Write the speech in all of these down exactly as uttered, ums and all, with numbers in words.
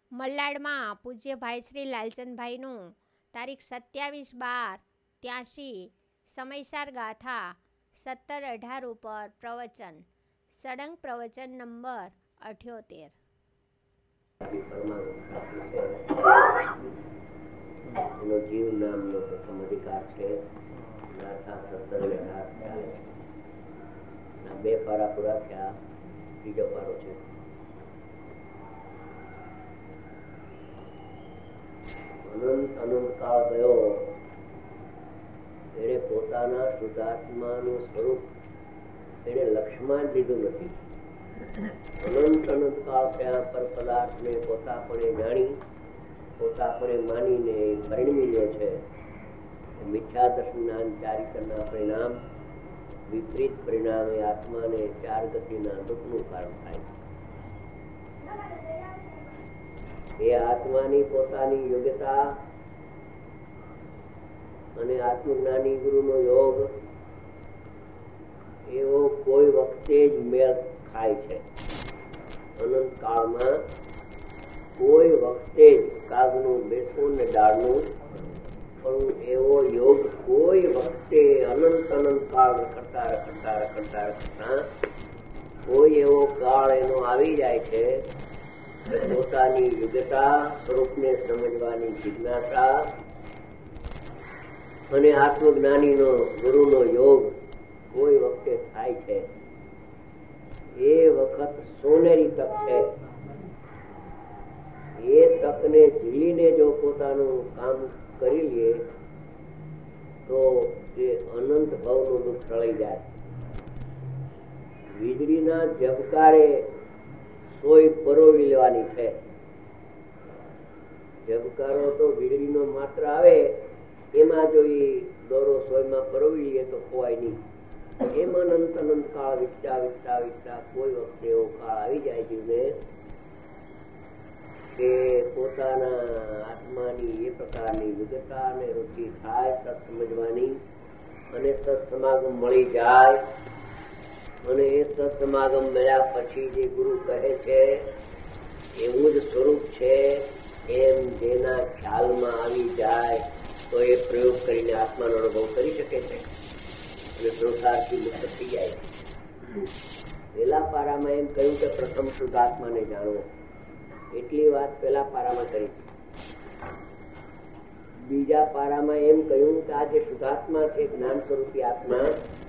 મલ્લાડમાં પૂજ્ય ભાઈ શ્રી લાલચંદભાઈનું તારીખ સત્યાવીસ બાર ત્યાંશી સમયસાર ગાથા સત્તર અઢાર ઉપર પ્રવચન સળંગ પ્રવચન નંબર અઠ્યોતેર. એનો જીવ નામનો પ્રથમ અધિકાર છે. ગાથા સત્તર અને અઢાર ચાલે છે. બે પારા પૂરા થયા, બીજો પારો છે. અનંત અનંત કાળ ગયો, એને પોતાના શુદ્ધાત્માનું સ્વરૂપ એને લક્ષ્યમાં જ લીધું નથી. અનંત અનંત કાળ થયા પર પદાર્થને પોતાપણે જાણી પોતાપણે માનીને પરિણમી લે છે. મિથ્યા દર્શનના ચારિત્રના પરિણામ વિપરીત પરિણામે આત્માને ચાર ગતિના દુઃખનું કારણ થાય છે. એ આત્માની પોતાની યોગ્યતા અને આત્મજ્ઞાની ગુરુનો યોગ એવો કોઈ વખતે જ મેળ ખાય છે. અનંત કાળમાં કોઈ વખતે જ કાગનું બેસવું ને ડાળનું પણ એવો યોગ કોઈ વખતે અનંત અનંત કાળ રખડતા રખડતા રખડતા રખડતા કોઈ એવો કાળ એનો આવી જાય છે. પોતાની યોગ્યતા સ્વરૂપને સમજવાની જિજ્ઞાસા અને આત્મજ્ઞાનીનો ગુરુનો યોગ કોઈ વખતે થાય છે. એ વખત સોનેરી તક છે. એ તકને ઝીલીને જો પોતાનું કામ કરી લે તો તે અનંત ભાવનું દુઃખ ટળી જાય. વીજળીના ઝબકારે સોય પરોવી લેવાની છે. ઝબકારો તો વીજળીનો માત્ર આવે એમાં જો એ દોરો સોયમાં પરોવી લઈએ તો ખોવાય નહીં. એમાં અનંત અનંત કાળ વીતતા વીતતા વીતતા કોઈ વખતે એવો કાળ આવી જાય જીવને કે પોતાના આત્માની એ પ્રકારની વિગતતા અને રુચિ થાય સત સમજવાની અને સત્સમાગમ મળી જાય. અને એ સત્સમાગમ મળ્યા પછી જે ગુરુ કહે છે એવું જ સ્વરૂપ છે એમ જેના ખ્યાલમાં આવી જાય તો એ પ્રયોગ કરીને આત્માનો અનુભવ કરી શકે છે અને સંસારથી મુક્ત થઈ જાય. પેલા પારામાં એમ કહ્યું કે પ્રથમ શુદ્ધ આત્માને જાણવો, એટલી વાત પેલા પારામાં કરી. બીજા પારામાં એમ કહ્યું કે આ જે શુદ્ધાત્મા છે, જ્ઞાન સ્વરૂપી આત્મા,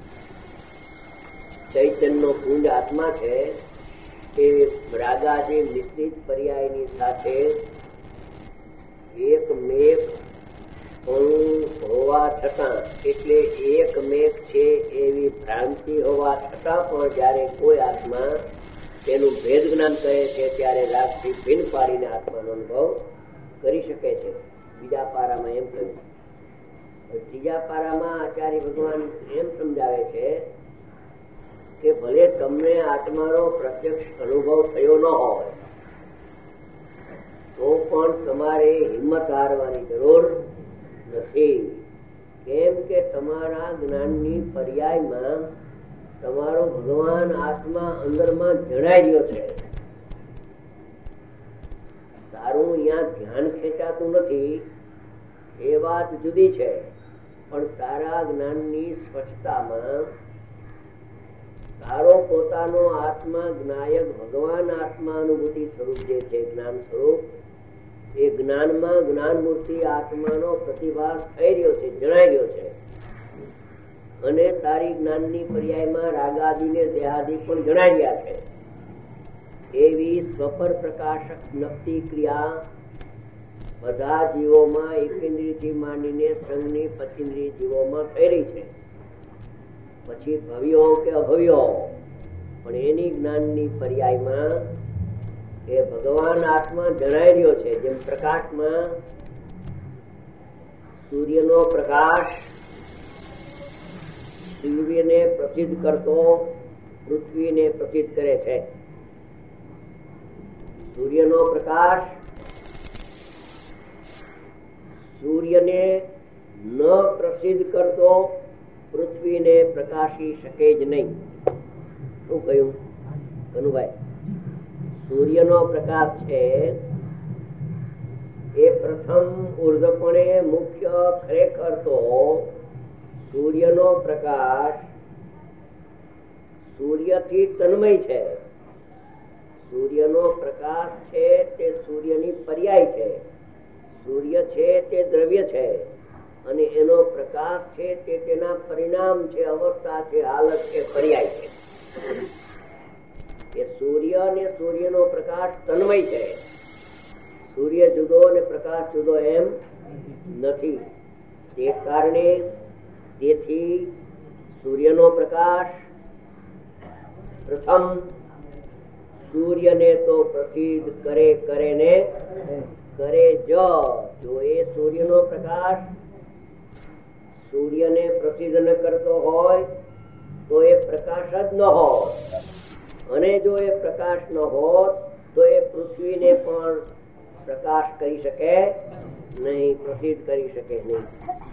ચૈતન્ય પુંજ આત્મા છે, એ રાગાદી નિશ્ચિત પર્યાયની સાથે એક મેઘ હોવા છતાં, એટલે એક મેઘ છે એવી ભ્રાંતિ હોવા છતાં પણ જયારે કોઈ આત્મા તેનું ભેદ જ્ઞાન કહે છે ત્યારે રાગથી ભિન્ન પાડીને આત્માનો અનુભવ કરી શકે છે. બીજા પારામાં એમ કહ્યું. ત્રીજા પારામાં આચાર્ય ભગવાન એમ સમજાવે છે કે ભલે તમને આત્માનો પ્રત્યક્ષ અનુભવ થયો ન હોય તો પણ તમારે હિંમત હારવાની જરૂર નથી. કેમ કે તમારા જ્ઞાનની પર્યાયમાં તમારો ભગવાન આત્મા અંદરમાં જણાઈ ગયો છે. તારું અહીંયા ધ્યાન ખેંચાતું નથી એ વાત જુદી છે, પણ તારા જ્ઞાનની સ્પષ્ટતામાં તારો પોતાનો આત્મા જ્ઞાયક ભગવાન આત્મા અનુભૂતિ સ્વરૂપ જે છે, જ્ઞાન સ્વરૂપ, એ જ્ઞાનમાં જ્ઞાન મૂર્તિ આત્માનો પ્રતિભાસ થઈ રહ્યો છે, જણાઈ રહ્યો છે. અને તારી જ્ઞાનની પર્યાયમાં રાગાદિને દેહાદિ પણ જણાઈ રહ્યા છે. એવી સ્વપર પ્રકાશક નક્તિ ક્રિયા બધા જીવોમાં એકેન્દ્રિયથી માંડીને સંઘની પચીન્દ્રિય જીવોમાં થઈ રહી છે. પછી ભવ્યો કે અભવ્યો પણ એની જ્ઞાનની પર્યાયમાં એ ભગવાન આત્મા જણાઈ રહ્યો છે. જેમ પ્રકાશમાં સૂર્યનો પ્રકાશ સૂર્યને પ્રસિદ્ધ કરતો પૃથ્વીને પ્રસિદ્ધ કરે છે. સૂર્યનો પ્રકાશ સૂર્યને ન પ્રસિદ્ધ કરતો પૃથ્વીને પ્રકાશી શકે જ નહીં. શું કહ્યું કનુભાઈ? સૂર્યનો પ્રકાશ છે પ્રથમ ઉર્ધપણે મુખ્ય ખરેખર તો સૂર્યનો પ્રકાશ સૂર્યથી તન્મય છે. સૂર્યનો પ્રકાશ છે તે સૂર્યની પર્યાય છે. સૂર્ય છે તે દ્રવ્ય છે અને એનો પ્રકાશ છે તે તેના પરિણામ છે, અવસ્થા છે, હાલત છે, પર્યાય છે. એ સૂર્ય અને સૂર્યનો પ્રકાશ તન્મય છે. સૂર્ય જુદો અને પ્રકાશ જુદો એમ નથી. તે કારણે તેથી સૂર્યનો પ્રકાશ પ્રથમ સૂર્યને તો પ્રસિદ્ધ કરે કરે ને કરે જ. જો એ સૂર્યનો પ્રકાશ સૂર્યને પ્રસિદ્ધ ન કરતો હોય તો એ પ્રકાશ જ ન હોત, અને જો એ પ્રકાશ ન હોત તો એ પૃથ્વીને પણ પ્રકાશ કરી શકે નહીં, પ્રસિદ્ધ કરી શકે નહીં.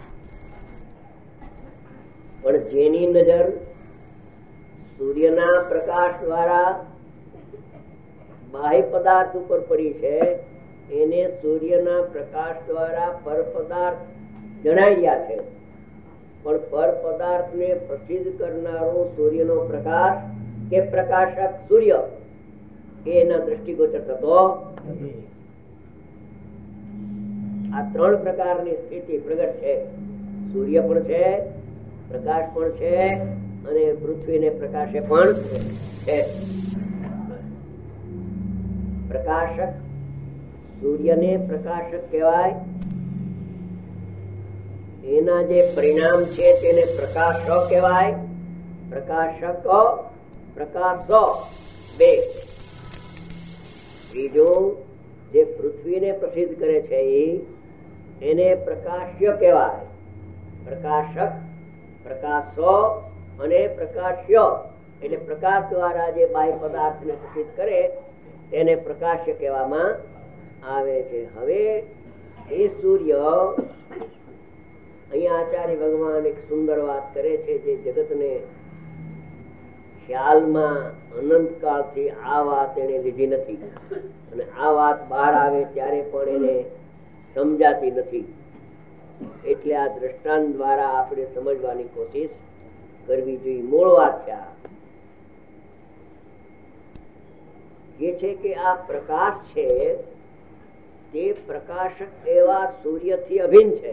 પણ જેની નજર સૂર્યના પ્રકાશ દ્વારા બાહ્ય પદાર્થ ઉપર પડી છે એને સૂર્યના પ્રકાશ દ્વારા પર પદાર્થ જણાઈ ગયા છે. પણ પર પદાર્થ ને પ્રસિદ્ધ કરનારો સૂર્યનો પ્રકાશ કે પ્રકાશક સૂર્ય એના દ્રષ્ટિગોચર થતો. આ ત્રણ પ્રકારની સ્થિતિ પ્રગટ છે. સૂર્ય પણ છે, પ્રકાશ પણ છે અને પૃથ્વીને પ્રકાશે પણ છે. પ્રકાશક સૂર્યને પ્રકાશક કહેવાય. એના જે પરિણામ છે તેને પ્રકાશ કહેવાય. પ્રકાશક પ્રકાશ બે. ત્રીજું જે પૃથ્વીને પ્રસિદ્ધ કરે છે એને પ્રકાશ્ય કહેવાય. પ્રકાશક પ્રકાશો અને પ્રકાશ્ય એટલે પ્રકાશ દ્વારા જે બાહ્ય પદાર્થને પ્રસિદ્ધ કરે તેને પ્રકાશ્ય કહેવામાં આવે છે. હવે એ સૂર્ય અહીંયા આચાર્ય ભગવાન એક સુંદર વાત કરે છે જે જગતને ખ્યાલમાં અનંત કાળથી આ વાત એને લીધી નથી અને આ વાત બહાર આવે ત્યારે પણ એને સમજાતી નથી. એટલે આ દ્રષ્ટાંત દ્વારા આપણે સમજવાની કોશિશ કરવી જોઈએ. મૂળ વાત છે આ એ છે કે આ પ્રકાશ છે તે પ્રકાશક એવા સૂર્યથી અભિન્ન છે.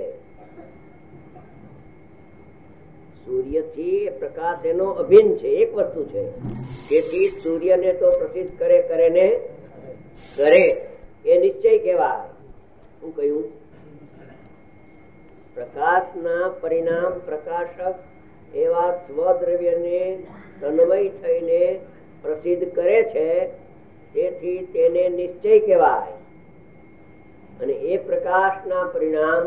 સૂર્યથી પ્રકાશ એનો અભિન્ન છે, એક વસ્તુ છે. તેથી સૂર્યને તો પ્રસિદ્ધ કરે કરે ને કરે એ નિશ્ચય કહેવાય. શું કહ્યું? પ્રકાશના પરિણામ પ્રકાશક એવા સ્વદ્રવ્યને તન્મય થઈને પ્રસિદ્ધ કરે છે, તેથી તેને નિશ્ચય કહેવાય. અને એ પ્રકાશના પરિણામ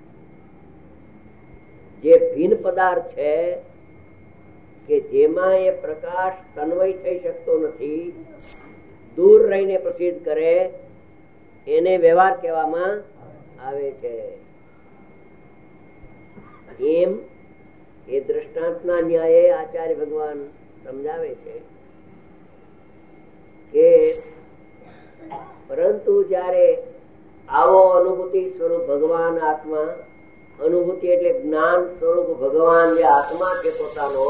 જે ભિન્ન પદાર્થ છે કે જેમાં એ પ્રકાશ તન્વય થઈ શકતો નથી, દૂર રહીને પ્રસિદ્ધ કરે એને વ્યવહાર કહેવામાં આવે છે. એમ એ દ્રષ્ટાંતના ન્યાયે આચાર્ય ભગવાન સમજાવે છે કે પરંતુ જયારે આવો અનુભૂતિ સ્વરૂપ ભગવાન આત્મા, અનુભૂતિ એટલે જ્ઞાન સ્વરૂપ ભગવાન જે આત્મા છે પોતાનો,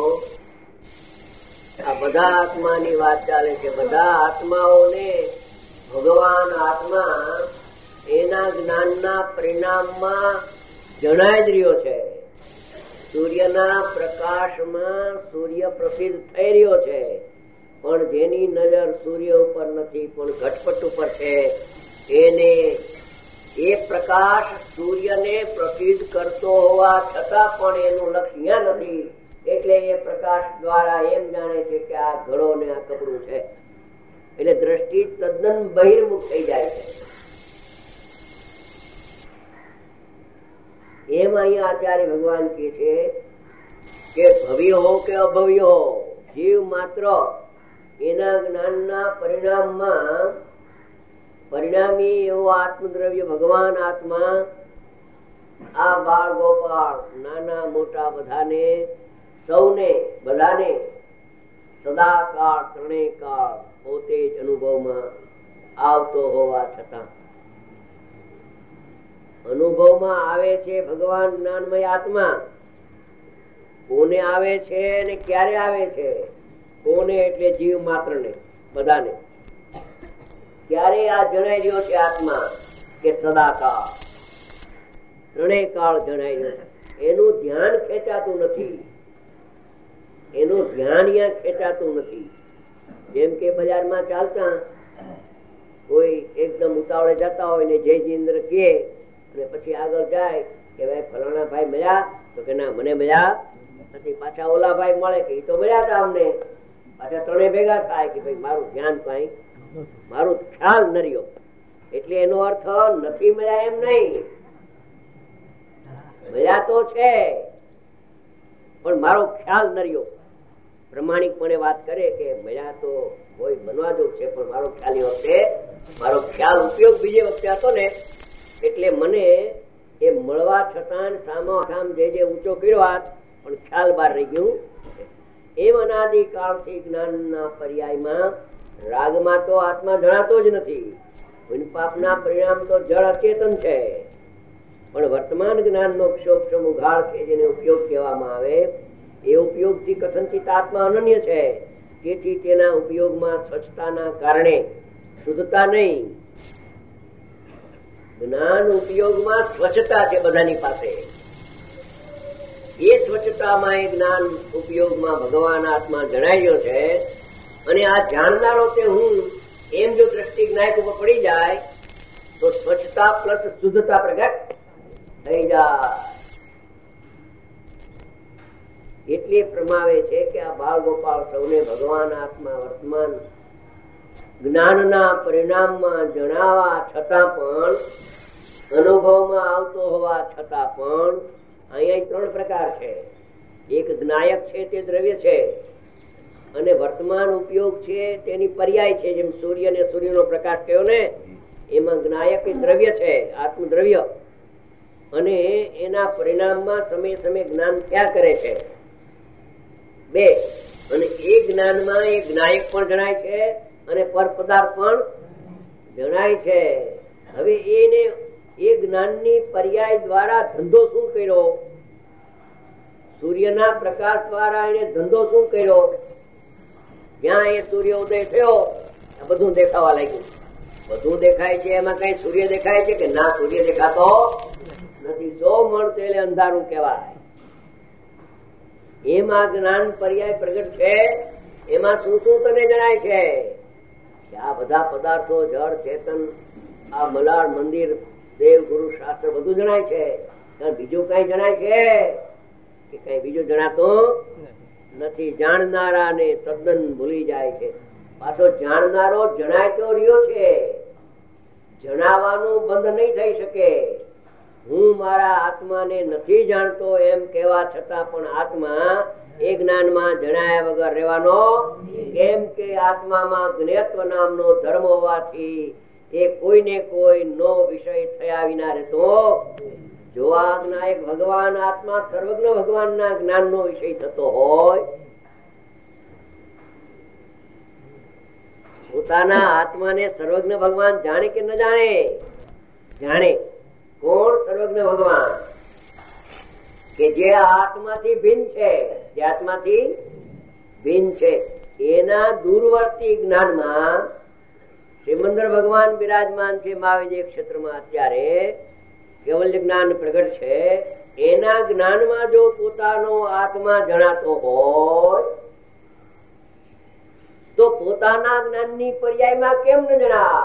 આ બધા આત્માની વાત ચાલે છે. બધા આત્માઓને ભગવાન આત્મા એના જ્ઞાનના પરિણામમાં જણાઈ જ રહ્યો છે. સૂર્યના પ્રકાશમાં સૂર્ય પ્રસિદ્ધ થઈ રહ્યો છે, પણ જેની નજર સૂર્ય ઉપર નથી પણ ઘટપટ ઉપર છે એને એ પ્રકાશ સૂર્યને પ્રસિદ્ધ કરતો હોવા છતાં પણ એનું લક્ષ્ય નથી. એટલે એ પ્રકાશ દ્વારા એમ જાણે છે કે આ ઘડો ને આ કપડું છે. એટલે દ્રષ્ટિ તદ્દન બહિર્મુખ થઈ જાય છે. એમ અહીંયા આચાર્ય ભગવાન કહે છે કે ભવ્ય હો કે અભવ્ય હો, જીવ માત્ર એના જ્ઞાનના પરિણામમાં પરિણામી એવો આત્મદ્રવ્ય ભગવાન આત્મા આ બાળ ગોપાળ નાના મોટા બધાને સૌને બધાને સદાકાળ ત્રણેય કાળ પોતે જ અનુભવમાં આવતો હોવા છતાં અનુભવમાં આવે છે ભગવાન જ્ઞાનમય આત્મા. કોને આવે છે ને ક્યારે આવે છે? કોને એટલે જીવ માત્ર ને, બધાને. ક્યારે આ જણાઈ રહ્યો છે આત્મા? કે સદાકાળ, ત્રણેય કાળ જણાઈ રહ્યો છે. એનું ધ્યાન ખેંચાતું નથી, એનું ધ્યાન અહીંયા ખેંચાતું નથી. જેમ કે બજારમાં ચાલતા કોઈ એકદમ ઉતાવળે જતા હોય ને જય જીન્દ્ર કે અને પછી આગળ જાય કે ભાઈ ફલાણા ભાઈ મળ્યા, તો કે ના મને મળ્યા નથી. પાછા ઓલા ભાઈ મળે કે એ તો મળ્યા હતા અમને. પાછા ત્રણેય ભેગા થાય કે ભાઈ મારું ધ્યાન કઈ, મારું ખ્યાલ ન રહ્યો. એટલે એનો અર્થ નથી મળ્યા એમ નહીં, મળ્યા તો છે પણ મારો ખ્યાલ ન રહ્યો. પ્રમાણિકપણે વાત કરે કે મળ્યા તો હોય બનવા જો છે, પણ મારો ખ્યાલ એ વખતે, મારો ખ્યાલ ઉપયોગ બીજે વખતે હતો ને, એટલે મને એ મળવા છતાં સામો સામ જે જે ઊંચો કર્યો પણ ખ્યાલ બહાર રહી ગયું. એમ અનાદિ કાળથી જ્ઞાનના પર્યાયમાં રાગમાં તો આત્મા જણાતો જ નથી. પાપના પરિણામ તો જળ અચેતન છે. પણ વર્તમાન જ્ઞાનનો ક્ષોક્ષમ ઉઘાડ છે, જેને ઉપયોગ કહેવામાં આવે, એ ઉપયોગથી કથનચિત આત્મા અનન્ય છે. તેથી તેના ઉપયોગમાં સ્વચ્છતાના કારણે શુદ્ધતા નહીં. જ્ઞાન ઉપયોગમાં સ્વચ્છતા છે બધાની પાસે. એ સ્વચ્છતામાં એ જ્ઞાન ઉપયોગમાં ભગવાન આત્મા જણાઈ ગયો છે. અને આ જાણનારો તે હું એમ જો દ્રષ્ટિ જ્ઞાયક ઉપર પડી જાય તો સ્વચ્છતા પ્લસ શુદ્ધતા પ્રગટ થઈ જાય. એટલે પ્રમાવે છે કે આ બાળ ગોપાળ સૌને ભગવાન આત્મા વર્તમાન જ્ઞાનના પરિણામમાં જણાવવા છતાં પણ, અનુભવમાં આવતો હોવા છતાં પણ, અહીંયા ત્રણ પ્રકાર છે. એક જ્ઞાયક છે તે દ્રવ્ય છે, અને વર્તમાન ઉપયોગ છે તેની પર્યાય છે. જેમ સૂર્ય ને સૂર્યનો પ્રકાશ કયો ને, એમાં જ્ઞાયક એ દ્રવ્ય છે, આત્મદ્રવ્ય, અને એના પરિણામમાં સમય સમય જ્ઞાન થયા કરે છે. બે, અને એ જ્ઞાનમાં એ જ્ઞાયક પણ જણાય છે અને પર પદાર્થ પણ જણાય છે. હવે એને એ જ્ઞાનની પર્યાય દ્વારા ધંધો શું કર્યો? સૂર્યના પ્રકાશ દ્વારા એને ધંધો શું કર્યો? જ્યાં એ સૂર્ય ઉદય થયો બધું દેખાવા લાગ્યું. બધું દેખાય છે, એમાં કઈ સૂર્ય દેખાય છે કે ના? સૂર્ય દેખાતો નથી. સો મણ તેલે અંધારું કહેવાય. એમાં જ્ઞાન પર્યાય પ્રગટ છે. એમાં શું શું તને જણાય છે? આ બધા પદાર્થો, જળ, ચેતન, આ મલાડ, મંદિર, દેવ, ગુરુ, શાસ્ત્ર બધું જણાય છે. બીજું કઈ જણાય છે કે કઈ બીજું જણાતું નથી. જાણનારા ને તદ્દન ભૂલી જાય છે. પાછો જાણનારો જણાય તો રહ્યો છે, જણાવવાનું બંધ નહીં થઈ શકે. હું મારા આત્માને નથી જાણતો એમ કહેવા છતાં પણ આત્મા એ જ્ઞાનમાં જણાયા વગર રહેવાનો. કેમ કે આત્મામાં જ્ઞેયત્વ નામનો ધર્મ હોવાથી એ કોઈને કોઈ નો વિષય થયા વિના રહેતો. જો આ જ્ઞાયક ભગવાન આત્મા સર્વજ્ઞ ભગવાનના જ્ઞાનનો વિષય થતો હોય, પોતાના આત્માને સર્વજ્ઞ ભગવાન જાણે કે ન જાણે? જાણે. કોણ સર્વજ્ઞ ભગવાન? કે જે આત્માથી ભિન્ન છે, જે આત્માથી ભિન્ન છે. એના દૂરવર્તી જ્ઞાનમાં શ્રીમંદર ભગવાન બિરાજમાન છે મહાવિજય ક્ષેત્રમાં. અત્યારે કેવલ્ય જ્ઞાન પ્રગટ છે. એના જ્ઞાનમાં જો પોતાનો આત્મા જણાતો હોય તો પોતાના જ્ઞાનની પર્યાયમાં કેમ ન જણા?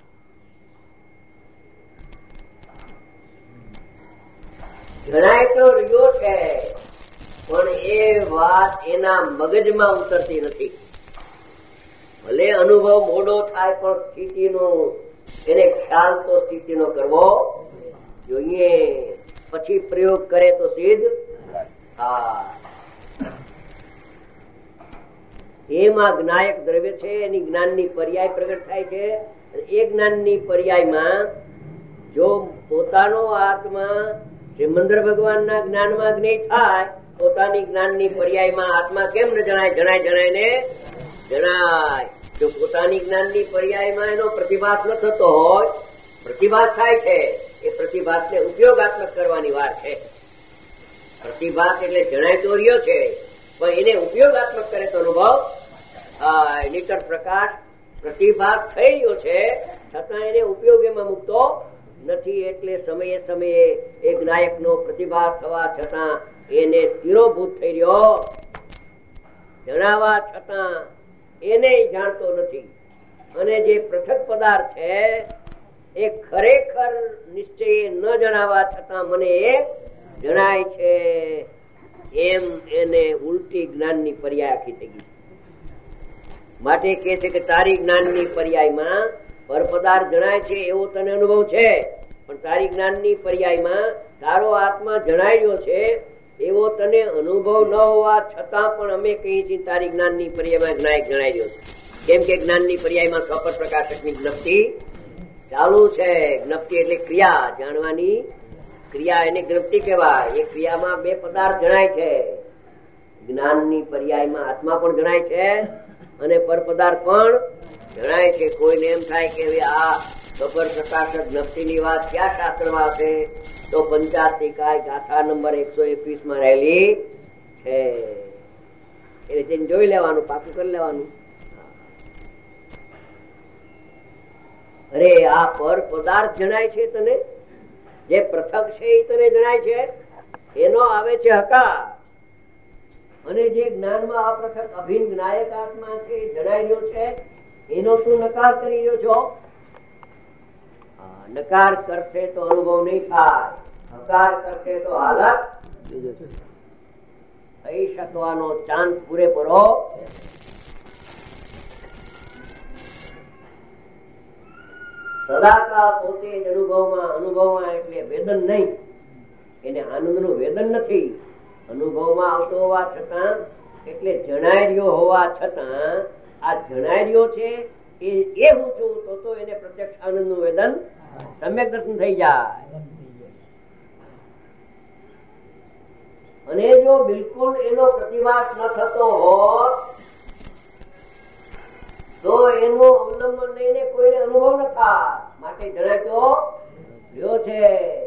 જણાય તો રહ્યો છે, પણ એ વાત એના મગજમાં ઉતરતી નથી. ભલે અનુભવ મોડો થાય પણ સ્થિતિનો એને ખ્યાલ તો સ્થિતિનો કરવો જોઈએ. પછી પ્રયોગ કરે તો સિદ્ધ થાય. એમાં જ્ઞાયક દ્રવ્ય છે, એની જ્ઞાનની પર્યાય પ્રગટ થાય છે. એ જ્ઞાનની પર્યાયમાં જો પોતાનો આત્મા શ્રીમંદર ભગવાનના જ્ઞાનમાં જ્ઞેય થાય, પોતાની જ્ઞાનની પર્યાયમાં આત્મા કેમ ન જણાય? જણાય જણાય ને જણાય. જો પોતાની જ્ઞાનની પર્યાયમાં એનો પ્રતિભાસ ન થતો હોય, પ્રતિભાસ થાય છે, એ પ્રતિભાસને ઉપયોગાત્મક કરવાની વાર છે. પ્રતિભાસ એટલે જણાય તો રહ્યો છે, પણ એને ઉપયોગાત્મક કરે તો અનુભવ નિકટ પ્રકાશ પ્રતિભાસ થઈ રહ્યો છે, છતાં એને ઉપયોગ એમાં મૂકતો નથી. એટલે સમયે સમયે એ જ્ઞાયક નો પ્રતિભાસ થવા છતાં એને તિરોભૂત થઈ રહ્યો, જણાવવા છતાં એને જાણતો નથી. અને જે પૃથક પદાર્થ છે એ ખરેખર નિશ્ચય ન જણાવવા છતાં મને એ જણાય છે, એમ એને ઉલટી જ્ઞાનની પર્યાય આખી થઈ ગઈ. માટે કે છે કે તારી જ્ઞાનની પર્યાયમાં પર પદાર્થ જણાય છે એવો તને અનુભવ છે, પણ તારી જ્ઞાનની પર્યાયમાં તારો આત્મા જણાઈ રહ્યો છે એવો તને અનુભવ ન હોવા છતાં પણ અમે કહીએ છીએ તારી જ્ઞાનની પર્યાયમાં જ્ઞાયક જણાઈ રહ્યો છે. કેમ કે જ્ઞાનની પર્યાયમાં સ્વપર પ્રકાશકની જ્ઞપ્તિ ચાલુ છે. જ્ઞપ્તિ એટલે ક્રિયા, જાણવાની ક્રિયા, એને જ્ઞપ્તિ કહેવાય. એ ક્રિયામાં બે પદાર્થ જણાય છે. જ્ઞાનની પર્યાયમાં આત્મા પણ જણાય છે અને પર પદાર્થ પણ જણાય છે. કોઈને એમ થાય કે આ સ્વપર પ્રકાશક જ્ઞપ્તિની વાત ક્યાં શાસ્ત્રમાં આવશે, તો પંચાસી કાય ગાથા નંબર એકસો એકવીસ માં રહેલી છે. એટલે તેને જોઈ લેવાનું, પાકું કરી લેવાનું. અરે આ પર પદાર્થ જણાય છે તને, જે પૃથક છે એ તને જણાય છે, એનો આવે છે હકાર. અને જે જ્ઞાનમાં અપૃથક અભિન્ન જ્ઞાયક આત્મા છે એ જણાઈ રહ્યો છે, એનો તું નકાર કરી રહ્યો છો. નકાર કરશે તો અનુભવ નહીં થાય, હકાર કરશે તો હાલત થઈ શકવાનો ચાન્સ પૂરેપૂરો. સદાકાળ પોતે જ અનુભવમાં, અનુભવમાં એટલે વેદન નહીં, એને આનંદનું વેદન નથી. અનુભવમાં આવતો હોવા છતાં, એટલે જણાઈ રહ્યો હોવા છતાં આ જણાઈ રહ્યો છે એ એ હું છું, તો તો એને પ્રત્યક્ષ આનંદનું વેદન સમ્યક દર્શન થઈ જાય. અને જો બિલકુલ એનો પ્રતિભાસ ન થતો હોત તો એનો અવલંબન લઈને કોઈને અનુભવ ન થાય. માટે જણાય તો રહ્યો છે.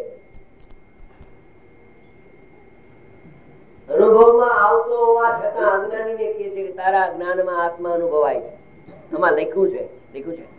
અનુભવમાં આવતો હોવા છતાં અજ્ઞાનીને કહે છે કે તારા જ્ઞાનમાં આત્મા અનુભવાય છે. આમાં લખ્યું છે, લખ્યું છે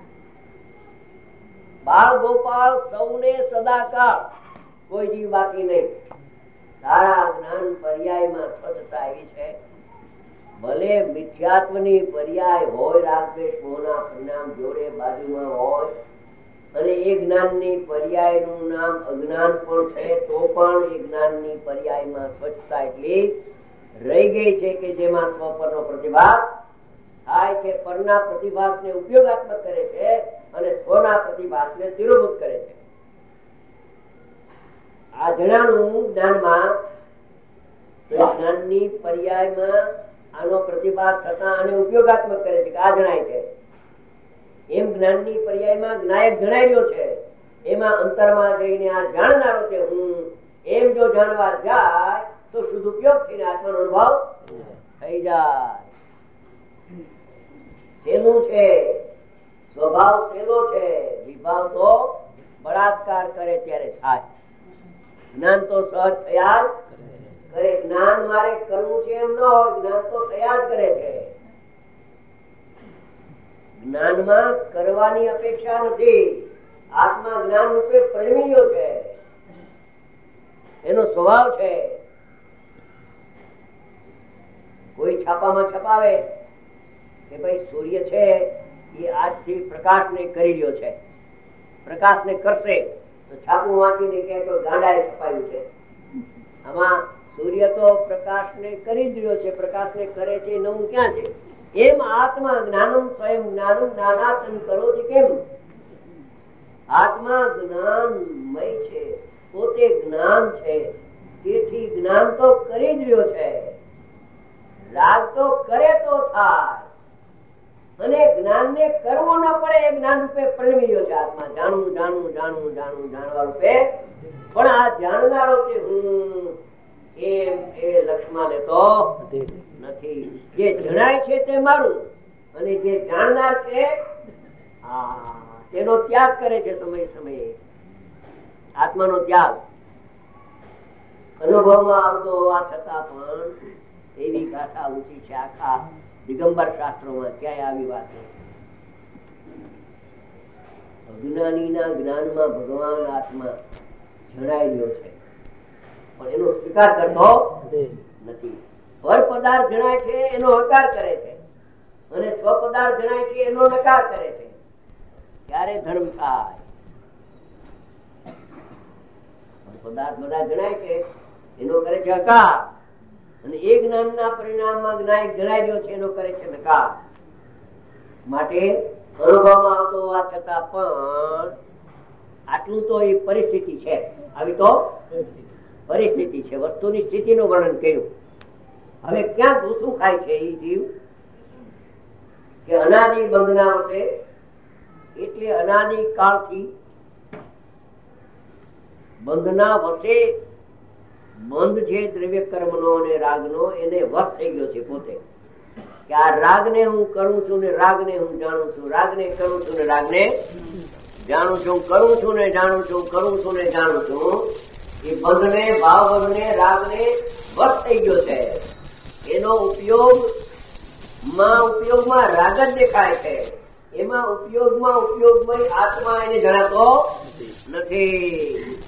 બાળ ગોપાળ સૌને સદાકાળ કોઈ જીવ બાકી નહીં. તારા જ્ઞાન પર્યાયમાં સ્વચ્છતા આવી છે. ભલે મિથ્યાત્વની પર્યાય હોય, રાગદ્વેષ મોહના પરિણામ જોડે બાજુમાં હોય, અને એ જ્ઞાનની પર્યાયનું નામ અજ્ઞાન પણ છે, તો પણ એ જ્ઞાનની પર્યાયમાં સ્વચ્છતા એટલી રહી ગઈ છે કે જેમાં સ્વપરનો પ્રતિભાસ થાય છે. પરના પ્રતિભાસને ઉપયોગાત્મક કરે છે અને સ્વના પ્રતિભાસને તિરોભૂત કરે છે. આ જણાનું જ્ઞાનમાં જ્ઞાનની પર્યાયમાં આનો પ્રતિભાસ થતા આને ઉપયોગાત્મક કરે છે કે આ જણાય છે. એમ જ્ઞાનની પર્યાયમાં જ્ઞાયક જણાઈ રહ્યો છે, એમાં અંતરમાં જઈને આ જાણનારો છે હું, એમ જો જાણવા જાય તો શુદ્ધ ઉપયોગ થઈને આત્માનો અનુભવ થઈ જાય. સહેલું છે, સ્વભાવ સહેલો છે, વિભાવ તો બળાત્કાર કરે ત્યારે થાય. જ્ઞાન તો સહજ થયા જ કરે. જ્ઞાન મારે કરવું છે એમ ન હોય, જ્ઞાન તો થયા જ કરે છે. જ્ઞાનમાં કરવાની અપેક્ષા નથી. આત્મા જ્ઞાન રૂપે પરિણમી ગયો છે, એનો સ્વભાવ છે. કોઈ છાપામાં છપાવે કે ભાઈ સૂર્ય છે એ આજથી પ્રકાશને કરી રહ્યો છે, પ્રકાશને કરશે, તો છાપું વાંચીને કે કોઈ ગાંડાએ છપાયું છે. આમાં સૂર્ય તો પ્રકાશને કરી જ રહ્યો છે, પ્રકાશને કરે છે, નવું ક્યાં છે? એમ આત્મા જ્ઞાનમ સ્વયં જ્ઞાનમ જ્ઞાનાતન કરો છે. કેમ? આત્મા જ્ઞાનમય છે, પોતે જ્ઞાન છે, તેથી જ્ઞાન તો કરી જ રહ્યો છે. રાગ તો કરે તો થાય, અને જ્ઞાનને કરવું ન પડે એ જ્ઞાન રૂપે પરિણમી રહ્યો છે. આત્મા જાણવું જાણવું જાણવું જાણવું જાણવા રૂપે, પણ આ જાણનારો કે હું એમ એ લક્ષમાં લેતો નથી. જે જણાય છે તે મારું, અને જે જાણનાર છે તેનો ત્યાગ કરે છે સમય સમયે. આત્માનો ત્યાગ અનુભવમાં આવતો હોવા છતાં પણ એવી ગાથા ઊંચી છે આખા દિગંબર શાસ્ત્રોમાં ક્યાંય આવી વાત નથી. અજ્ઞાનીના જ્ઞાનમાં ભગવાન આત્મા જણાઈ રહ્યો છે પણ એનો સ્વીકાર કરતો નથી. પર પદાર્થ જણાય છે એનો હકાર કરે છે અને સ્વ પદાર્થ જણાય છે એનો નકાર કરે છે. ત્યારે ધર્મ થાય. પદાર્થ બધા જણાય છે એનો કરે છે હકાર અને એ જ્ઞાનના પરિણામમાં જ્ઞાયક જણાઈ રહ્યો છે એનો કરે છે નકાર. માટે અનુભવમાં આવતો હોવા છતાં પણ આટલું તો એ પરિસ્થિતિ છે. આવી તો પરિસ્થિતિ છે. વસ્તુની સ્થિતિનું વર્ણન કર્યું. હવે ક્યાં દૂસરું ખાય છે એ જીવ કે અનાદિ બંધના વશે એટલે અનાદિ કાળથી બંધના વશે બંધ છે દ્રવ્ય કર્મનો અને રાગનો એને વશ થઈ ગયો છે પોતે કે આ રાગને હું કરું છું ને રાગને હું જાણું છું, રાગને કરું છું ને રાગને જાણું છું, કરું છું ને જાણું છું, કરું છું ને જાણું છું. એ બંધને ભાવ બંધને રાગને વશ થઈ ગયો છે. એનો ઉપયોગ માં ઉપયોગમાં રાગ જ દેખાય છે. એમાં ઉપયોગમાં ઉપયોગમાં આત્મા એને જણાતો નથી.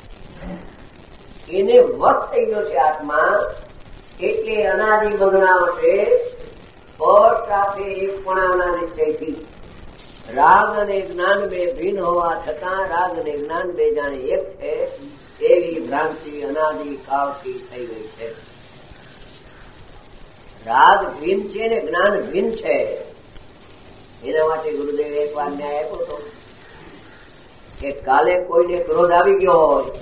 એને વશ થઈ ગયો છે આત્મા. એટલે અનાદિ બંધના વશે પર સાથે એકપણાના નિશ્ચયથી રાગ અને જ્ઞાન બે ભિન્ન હોવા છતાં રાગ અને જ્ઞાન બે જાણે એક છે એવી ભ્રાંતિ અનાદિ કાળથી થઈ ગઈ છે. રાગ ભિન્ન છે ને જ્ઞાન ભિન્ન છે. એના માટે ગુરુદેવ એક વાર ન્યાય આપ્યો હતો કે કાલે કોઈને ક્રોધ આવી ગયો હોય,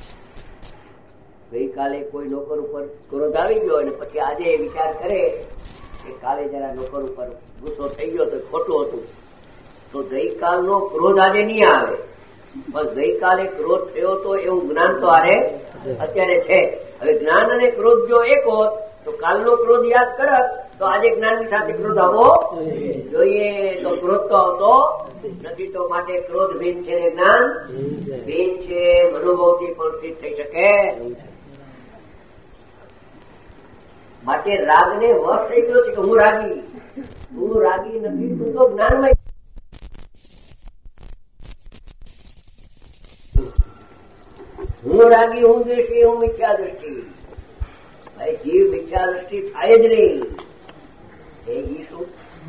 ગઈકાલે કોઈ નોકર ઉપર ક્રોધ આવી ગયો અને પછી આજે વિચાર કરે કે કાલે જરા નોકર ઉપર ગુસ્સો થઈ ગયો તો ખોટું હતું, તો ગઈકાલનો ક્રોધ આજે નહીં આવે. બસ ગઈકાલે ક્રોધ થયો તો એવું જ્ઞાન તો આરે અત્યારે છે. હવે જ્ઞાન અને ક્રોધ જો એક હોત તો કાલનો ક્રોધ યાદ કરત તો આજે જ્ઞાનની સાથે ક્રોધ આવવો જોઈએ. તો ક્રોધ તો આવતો નથી. તો માટે ક્રોધ ભિન્ન છે ને જ્ઞાન ભિન્ન છે. અનુભવથી પણ સિદ્ધ થઈ શકે. માટે રાગને વશ થઈ ગયો છે કે હું રાગી. તું રાગી નથી, તું તો જ્ઞાનમય. હું રાગી, હું દ્વેષી, હું મિથ્યા દ્રષ્ટિ. ભાઈ જીવ મિથ્યા દ્રષ્ટિ થાય જ નહીં. એ શું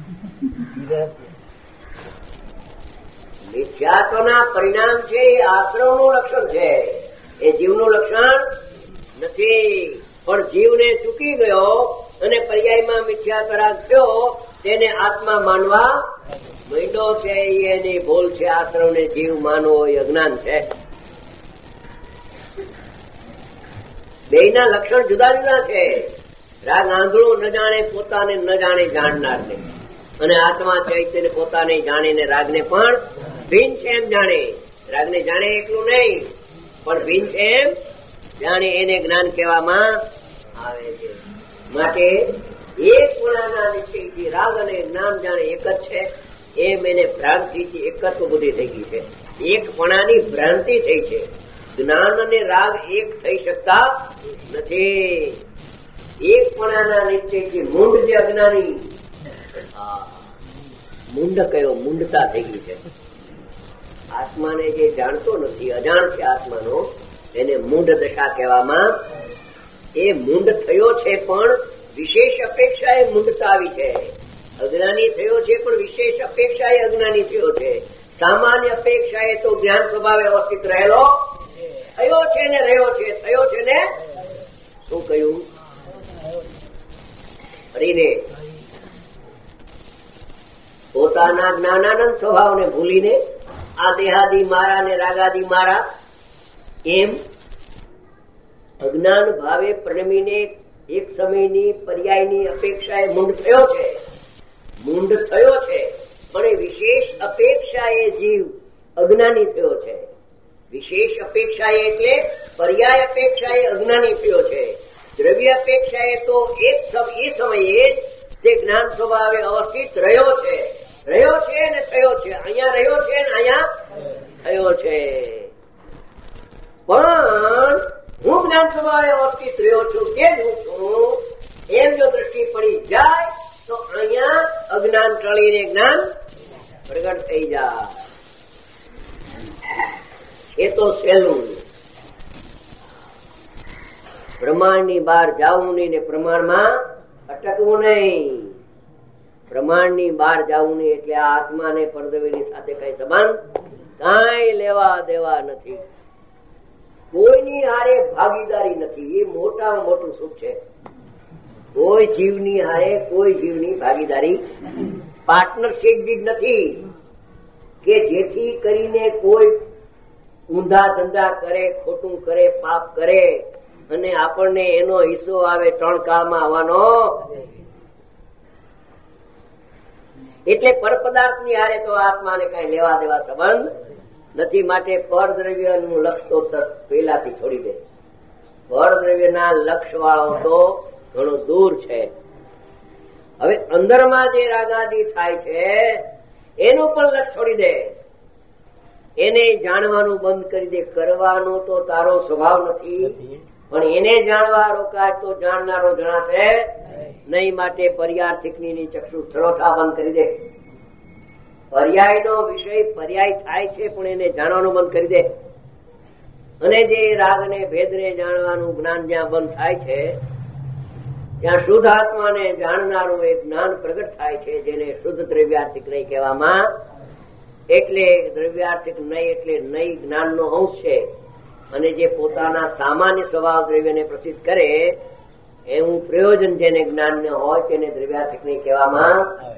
મિથ્યાત્વના પરિણામ છે એ આશ્રમનું લક્ષણ છે. એ જીવનું લક્ષણ નથી. પણ જીવને ચૂકી ગયો અને પર્યાયમાં મિથ્યા કરાર થયો તેને આત્મા માનવા માંડ્યો છે. એની ભૂલ છે. આશ્રમને જીવ માનવો એ અજ્ઞાન છે. બેયના લક્ષણ જુદા જુદા છે. રાગ આંધળો ન જાણે પોતાને ન જાણે જાણનારને, અને આત્મા ચૈત્યને પોતાને જાણીને રાગને પણ ભિન્ન છે એમ જાણે. રાગને જાણે એટલું નહીં પણ ભિન્ન છે એમ જાણે એને જ્ઞાન કહેવામાં આવે છે. માટે એક ગુણાના નિશ્ચયથી રાગ અને જ્ઞાન જાણે એક જ છે એમ એને ભ્રાંતિથી એકત્વ બુદ્ધિ થઈ ગઈ છે. એક પણાની ભ્રાંતિ થઈ છે. જ્ઞાન અને રાગ એક થઈ શકતા નથી. એક પણાના નિશ્ચયથી મૂંડ જે અજ્ઞાની, મૂંડ કયો મૂંડતા થઈ ગઈ છે. આત્માને જે જાણતો નથી, અજાણ છે આત્માનો, એને મૂંડ દશા કહેવામાં. એ મૂંડ થયો છે પણ વિશેષ અપેક્ષા એ મૂંડતા આવી છે. અજ્ઞાની થયો છે પણ વિશેષ અપેક્ષા એ અજ્ઞાની થયો છે. સામાન્ય અપેક્ષા એ તો જ્ઞાન સ્વભાવે અવસ્થિત રહેલો થયો છે ને રહ્યો છે. થયો છે ને શું કહ્યું? હરીને પોતાના જ્ઞાનાનંદ સ્વભાવને ભૂલીને આ દેહાદી મારા ને રાગાદી મારા એમ અજ્ઞાન ભાવે પ્રણમીને એક સમયની પર્યાયની અપેક્ષાએ મૂંડ થયો છે. મૂંડ થયો છે પણ એ વિશેષ અપેક્ષા એ જીવ અજ્ઞાની થયો છે. વિશેષ અપેક્ષા એટલે પર્યાય અપેક્ષા એ અજ્ઞાની થયો છે. દ્રવ્ય અપેક્ષા એ તો એક એ સમયે તે જ્ઞાન સ્વભાવે અવસ્થિત રહ્યો છે. રહ્યો છે ને થયો છે. અહીંયા રહ્યો છે ને અહીંયા થયો છે. આનંદમાં અવસ્થિત રહ્યો છું તે જ હું છું એમ જો દ્રષ્ટિ પડી જાય તો અહીંયા અજ્ઞાન ટળીને જ્ઞાન પ્રગટ થઈ જાય. એ તો સહેલું. પ્રમાણ ની બહાર જવું નહીં ને પ્રમાણમાં અટકવું નહીં. પ્રમાણ ની બહાર જવું નહીં એટલે આ આત્મા ને પરદવેની સાથે કઈ સંબંધ કઈ લેવા દેવા નથી. કોઈની હારે ભાગીદારી નથી. એ મોટામાં મોટું સુખ છે. કોઈ જીવની હારે કોઈ જીવની ભાગીદારી પાર્ટનરશીપ જ નથી કે જેથી કરીને કોઈ ઊંધા ધંધા કરે, ખોટું કરે, પાપ કરે અને આપણને એનો હિસ્સો આવે ત્રણ કાળમાં આવવાનો. એટલે પરપદાર્થ ની હારે તો આત્માને કઈ લેવા દેવા સંબંધ નથી. માટે પરદ્રવ્ય નું લક્ષ્ય તો પહેલાથી છોડી દે. પરદ્રવ્ય ના લક્ષ્ય વાળો તો ઘણો દૂર છે. હવે અંદરમાં જે રાગાદી થાય છે એનું પણ લક્ષ્ય છોડી દે. એને જાણવાનું બંધ કરી દે. કરવાનો તો તારો સ્વભાવ નથી, પણ એને જાણવા રોકાય તો જાણનારો જણાશે નહીં. માટે પર્યાર્થિક ની ચક્ષુ શ્રોતા બંધ કરી દે. પર્યાય નો વિષય પર્યાય થાય છે પણ એને જાણવાનું બંધ કરી દે. અને જે રાગ ને ભેદ ને જાણવાનું જ્ઞાન જ્યાં બંધ થાય છે ત્યાં શુદ્ધ આત્માને જાણનારું એક જ્ઞાન પ્રગટ થાય છે, જેને શુદ્ધ દ્રવ્યાર્થિક નહીં કહેવામાં. એટલે દ્રવ્યાર્થિક નહીં એટલે નહીં જ્ઞાન નો અંશ છે. અને જે પોતાના સામાન્ય સ્વભાવ દ્રવ્યને પ્રસિદ્ધ કરે એવું પ્રયોજન જેને જ્ઞાન ન હોય તેને દ્રવ્યાર્થિક નહીં કહેવામાં.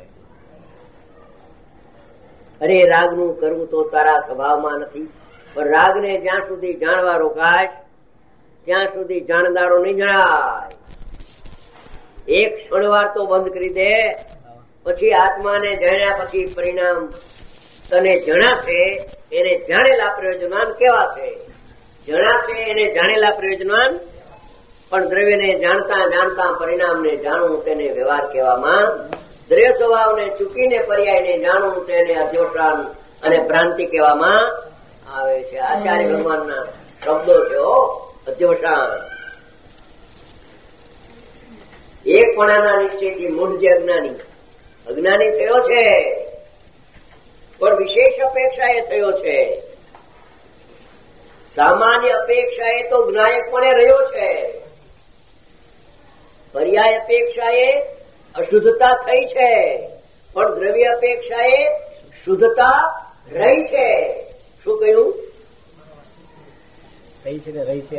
અરે રાગ નું કરવું તો તારા સ્વભાવમાં નથી, પણ રાગ ને જ્યાં સુધી જાણવા રોકાશ ત્યાં સુધી જાણનારો નહીં જણાય. એક ક્ષણવાર તો બંધ કરી દે, પછી આત્માને જાણ્યા પછી પરિણામ તને જણાશે. એને જાણેલા પ્રયોજનવાન કેવાશે. જણાશે એને જાણેલા પ્રયોજનવાન. પણ દ્રવ્યને જાણતા જાણતા પરિણામને જાણવું તેને વ્યવહાર કહેવામાં. દ્રવ્ય સ્વભાવને ચૂકીને પર્યાયને જાણવું તેને અધ્યોષણ અને ભ્રાંતિ કહેવામાં આવે છે. આચાર્ય ભગવાનના શબ્દો છે. અધ્યોષણ એક પણાના નિશ્ચયથી મૂળ જે અજ્ઞાની અજ્ઞાની થયો છે, પણ વિશેષ અપેક્ષા એ થયો છે. સામાન્ય અપેક્ષા એ તો જ્ઞાયકપણે રહ્યો છે. પર્યાય અપેક્ષા એ અશુદ્ધતા થઈ છે, પણ દ્રવ્ય અપેક્ષા એ શુદ્ધતા રહી છે. શું કહ્યું? રહી છે રહી છે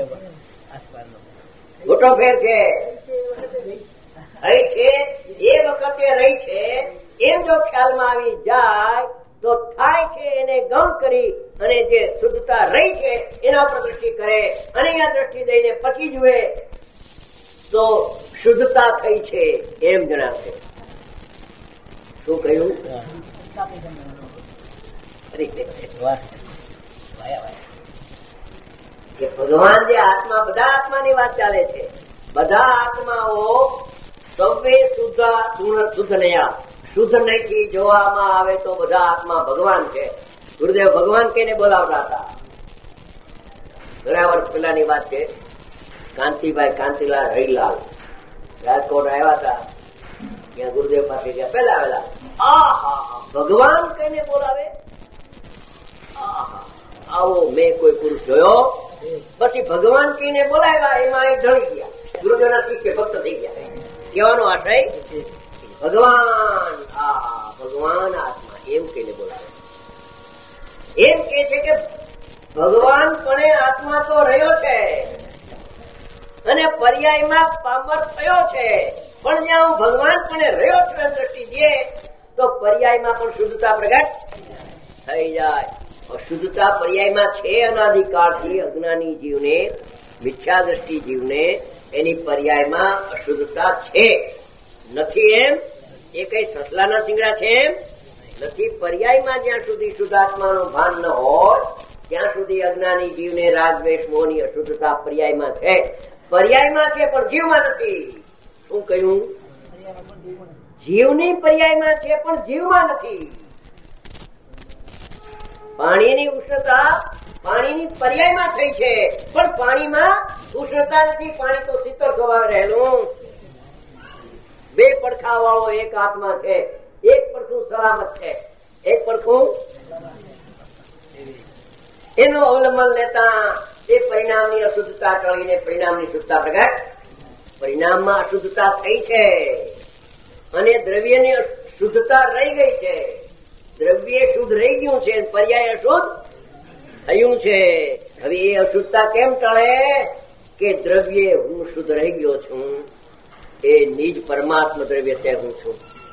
મોટો ફેર છે. રહી છે એ વખતે રહી છે એમ જો ખ્યાલમાં આવી જાય તો થાય છે એને ગૌણ કરી અને જે શુદ્ધતા રહી છે એના પર દ્રષ્ટિ કરે અને અહીંયા દ્રષ્ટિ દઈને પછી જુએ તો શુદ્ધતા થઈ છે એમ જણાશે. શું કહ્યું? કે ભગવાન જે આત્મા, બધા આત્માની વાત ચાલે છે. બધા આત્માઓ સૌએ શુદ્ધ શુદ્ધ નયા શુદ્ધ નહીથી જોવામાં આવે તો બધા આત્મા ભગવાન છે. ગુરુદેવ ભગવાન કહીને બોલાવતા હતા. ઘણા વર્ષ પહેલાની વાત છે. કાંતિભાઈ કાંતિલાલ હરિલાલ રાજકોટ આવ્યા હતા. ત્યાં ગુરુદેવ પાસે ગયા. પેલા આવેલા ભગવાન કહીને બોલાવે. આવો મેં કોઈ પુરુષ જોયો. પછી ભગવાન કહીને બોલાવ્યા. એમાં એ ઢળી ગયા. ગુરુદેવના શિષ્ય ભક્ત થઈ ગયા. કહેવાનો આશય ભગવાન આ ભગવાન આત્મા એમ કહીને બોલાવે. એમ કે છે કે ભગવાન પણ આત્મા તો રહ્યો છે અને પર્યાયમાં પામર થયો છે. પણ જ્યાં હું ભગવાન પણ રહ્યો છું એમ દ્રષ્ટિ દે તો પર્યાયમાં પણ શુદ્ધતા પ્રગટ થઈ જાય. અશુદ્ધતા પર્યાયમાં છે. અનાદિકાળથી અજ્ઞાની જીવને, મિથ્યા દ્રષ્ટિ જીવને એની પર્યાયમાં અશુદ્ધતા છે. નથી એમ એ કઈ સસલાના સિંગડા છે એમ નથી. પર્યાયમાં જ્યાં સુધી શુદ્ધાત્માનું ભાન ન હોય ત્યાં સુધી અજ્ઞાની જીવને રાગ દ્વેષ મોહની અશુદ્ધતા પર્યાયમાં છે. પર્યાયમાં છે પણ જીવમાં નથી. શું કહ્યું? જીવની પર્યાયમાં છે પણ જીવમાં નથી. પાણીની ઉષ્ણતા પાણીની પર્યાયમાં થઈ છે, પણ પાણીમાં ઉષ્ણતા નથી. પાણી તો શીતળ સ્વભાવે રહેલું. બે પડખા વાળો એક આત્મા છે. એક પડખું સલામત છે, એક પડખું એનું અવલંબન લેતા એ પરિણામની અશુદ્ધતા ટળીને પરિણામની શુદ્ધતા પ્રગટ. પરિણામમાં અશુદ્ધતા થઈ છે અને દ્રવ્યની શુદ્ધતા રહી ગઈ છે. દ્રવ્ય શુદ્ધ રહી ગયું છે, પર્યાય અશુદ્ધ થયું છે. હવે એ અશુદ્ધતા કેમ ટળે કે દ્રવ્ય હું શુદ્ધ રહી ગયો છું, એ નિજ પરમાત્મા દ્રવ્ય તે હું છું.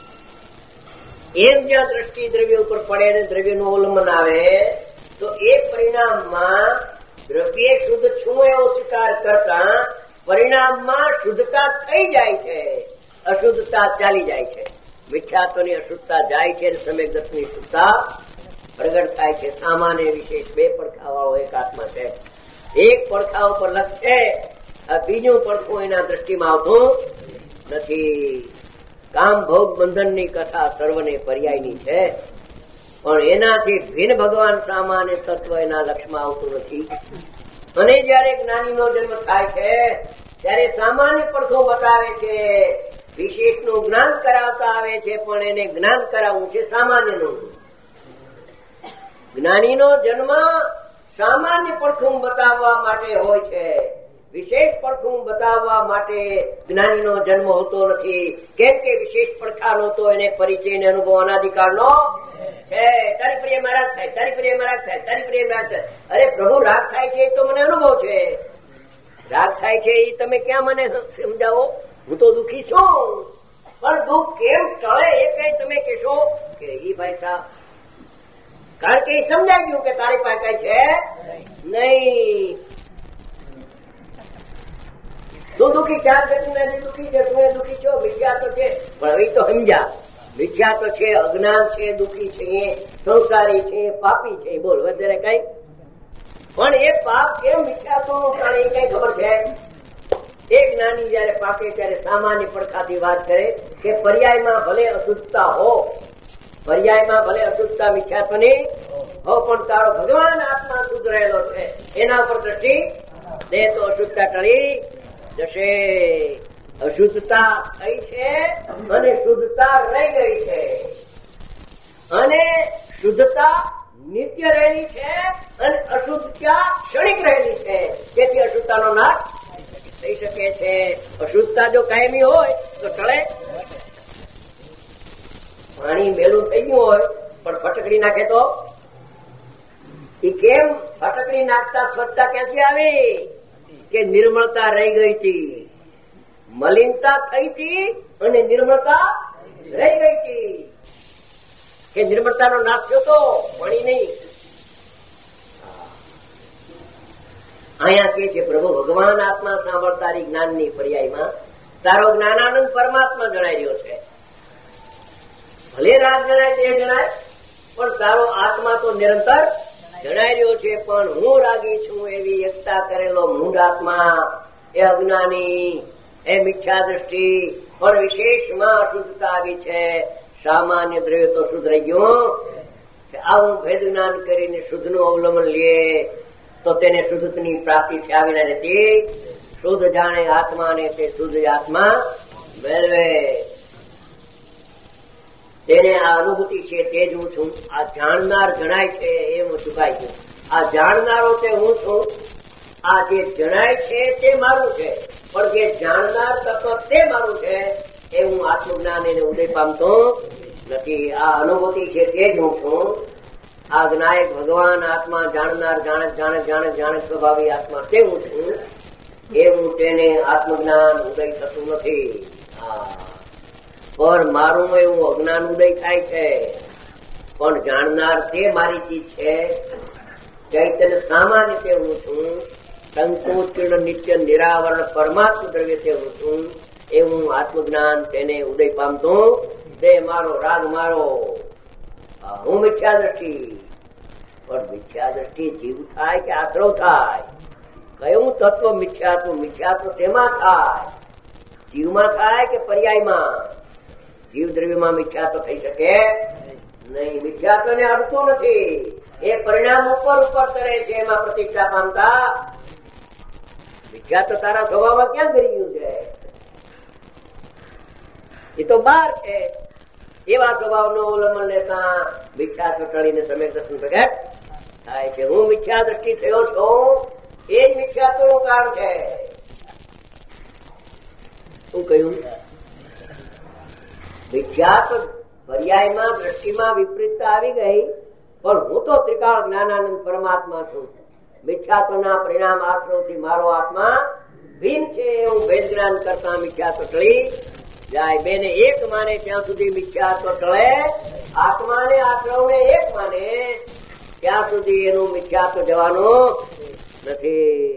એમ જ્યાં દ્રષ્ટિ દ્રવ્ય ઉપર પડે અને દ્રવ્યનું અવલંબન આવે તો એ પરિણામમાં દ્રવ્ય શુદ્ધ છું એવો સ્વીકાર કરતા પરિણામમાં શુદ્ધતા થઈ જાય છે, અશુદ્ધતા ચાલી જાય છે. મિથ્યાત્વની અશુદ્ધતા જાય છે અને સમ્યક દર્શનની શુદ્ધતા પ્રગટ થાય છે. સામાન્ય વિશેષ બે પડખા વાળો એક આત્મા છે. એક પડખા ઉપર લક્ષ છે, બીજું પડખું એના દ્રષ્ટિમાં આવતું નથી. કામ ભોગ બંધનની કથા સર્વને પર્યાયની છે, પણ એનાથી ભિન્ન ભગવાન સામાન્ય તત્વ એના લક્ષમાં આવતું નથી. અને જયારે જ્ઞાનીનો જન્મ થાય છે ત્યારે સામાન્ય પડખું બતાવે છે, વિશેષનું જ્ઞાન કરાવતા આવે છે, પણ એને જ્ઞાન કરાવવું છે સામાન્યનું. જ્ઞાનીનો જન્મ સામાન્ય પડખું બતાવવા માટે હોય છે, વિશેષ પડખું બતાવવા માટે જ્ઞાનીનો જન્મ હોતો નથી. કેમ કે વિશેષ પડખાનો તો એને પરિચય ને અનુભવ અનાધિકારનો છે. તારી પ્રિય મહારાજ થાય, તારી પ્રિય મહારાજ થાય, તારી પ્રિય મહારાજ થાય. અરે પ્રભુ રાગ થાય છે એ તો મને અનુભવ છે. રાગ થાય છે એ તમે ક્યાં મને સમજાવો? હું તો દુઃખી છું, પણ દુઃખ કેમ ટળે એ કઈ તમે કહેશો કે ઈ ભાઈ સાહેબ, કારણ કે એ સમજાઈ ગયું કે તારી પાસે કઈ છે નહીં. તું દુઃખી ક્યાં છે? તું નથી દુઃખી છે, તું એ દુઃખી છો. મિથ્યા તો છે, પણ હવે તો સમજ્યા. મિથ્યા તો છે, અજ્ઞાન છે, દુઃખી છે, સંસારી છે, પાપી છે. બોલ વધારે કઈ? પણ એ પાપ કેમ મિથ્યાત્વ નું કારણ એ કઈ ખબર છે? એક જ્ઞાની જયારે પાકે ત્યારે સામાન્ય પડખાથી વાત કરે કે પર્યાયમાં ભલે અશુદ્ધતા હો, પર્યાયમાં ભલે અશુદ્ધતા મિથ્યાત્વની હો, પણ તારો ભગવાન આત્મા શુદ્ધ રહેલો છે, એના ઉપર દ્રષ્ટિ દે તો અશુદ્ધતા ટળી જશે. અશુદ્ધતા થઈ છે અને શુદ્ધતા રહી ગઈ છે, અને શુદ્ધતા નિત્ય રહેલી છે અને અશુદ્ધતા ક્ષણિક રહેલી છે. તેથી અશુદ્ધતાનો નાશ થઈ શકે છે. અશુદ્ધતા જો કાયમી હોય તો ટળે. પાણી મેલું થઈ ગયું હોય પણ ફટકડી નાખે તો એ કેમ? ફટકડી નાખતા સ્વચ્છતા ક્યાંથી આવી? કે નિર્મળતા રહી ગઈ હતી. મલિનતા થઈ હતી અને નિર્મળતા રહી ગઈ હતી. કે નિર્મળતાનો નાશ થયો તો પાણી નહીં. અહીંયા કે છે પ્રભુ ભગવાન આત્મા સાંભળ તારી જ્ઞાનની પર્યાયમાં તારો જ્ઞાનાનંદ પરમાત્મા જણાઈ રહ્યો છે. ભલે રાગ જણાય તે જણાય, પણ તારો આત્મા તો નિરંતર જણાઈ રહ્યો છે. પણ હું રાગી છું એવી એકતા કરેલો મૂળ આત્મા, એ અજ્ઞાની, એ મિથ્યા દ્રષ્ટિ, પણ વિશેષમાં અશુદ્ધતા આવી છે. સામાન્ય દ્રવ્ય તો શુદ્ધ રહી ગયું. આવું ભેદ જ્ઞાન કરીને શુદ્ધ નું અવલંબન લે તો તેને શુદ્ધની પ્રાપ્તિ આવી નથી. શુદ્ધ જાણે આત્મા ને તે શુદ્ધ આત્મા મેળવે. તેને આ અનુભૂતિ છે તે જ હું છું. આ જાણનાર જણાય છે એ હું ચુકાઈ છું. આ જાણનારો તે હું છું. આ જે જણાય છે તે મારું છે, પણ જે જાણનાર તત્વ તે મારું છે એ હું આત્મજ્ઞાન એને ઉદય પામતો નથી. આ અનુભૂતિ છે તે જ હું છું. આ જ્ઞાયક ભગવાન આત્મા જાણનાર જાણે જાણે જાણે જાણે સ્વભાવી આત્મા તે હું છું. એ હું તેને આત્મજ્ઞાન ઉદય થતું નથી. પર મારું એવું અજ્ઞાન ઉદય થાય છે. પણ જાણનાર તે મારી ચીજ છે. ચૈતન્ય સામાન્ય તે હું છું. સંકોચન નિત્ય નિરાવરણ પરમાત્મા દ્રવ્ય તે હું છું. એ હું આત્મજ્ઞાન તેને ઉદય પામતું તે મારો રાગ મારો. હું મિથ્યા દ્રષ્ટિ, પણ મિથ્યા દ્રષ્ટિ જીવ થાય કે આશ્રવ થાય? કયું તત્વ મિથ્યાત્વ? મિથ્યાત્વ તેમાં થાય, જીવમાં થાય કે પર્યાયમાં? જીવ દ્રવ્યમાં મિથ્યાત્વ થઈ શકે નહીં. મિથ્યાત્વ ને અડતું નથી. એ પરિણામ ઉપર ઉપર તરે છે, એમાં પ્રતિષ્ઠા પામતા મિથ્યા તો તારા સ્વભાવમાં ક્યાં કરી ગયું છે? એ તો બહાર છે. એવા સ્વભાવનો અવલંબન લેતા મિથ્યા ચોટણીને સમ્યક દર્શન પ્રગટ થાય છે. હું મિથ્યા દ્રષ્ટિ થયો છું, એ જ મિથ્યાત્વનું કારણ છે. શું કહ્યું? મિથ્યાત્વ પર્યાયમાં દ્રષ્ટિમાં વિપરીતતા આવી ગઈ, પણ હું તો ત્રિકાળ જ્ઞાનાનંદ પરમાત્મા છું. મિથ્યાત્વના પરિણામ આશ્રવથી મારો આત્મા ભિન્ન છે એવું ભેદ જ્ઞાન કરતા મિથ્યાત્વ ટળી જાય. બેને એક માને ત્યાં સુધી મિથ્યાત્વ ટળે. આત્માને આશ્રવને એક માને ત્યાં સુધી એનું મિથ્યાત્વ જવાનું નથી.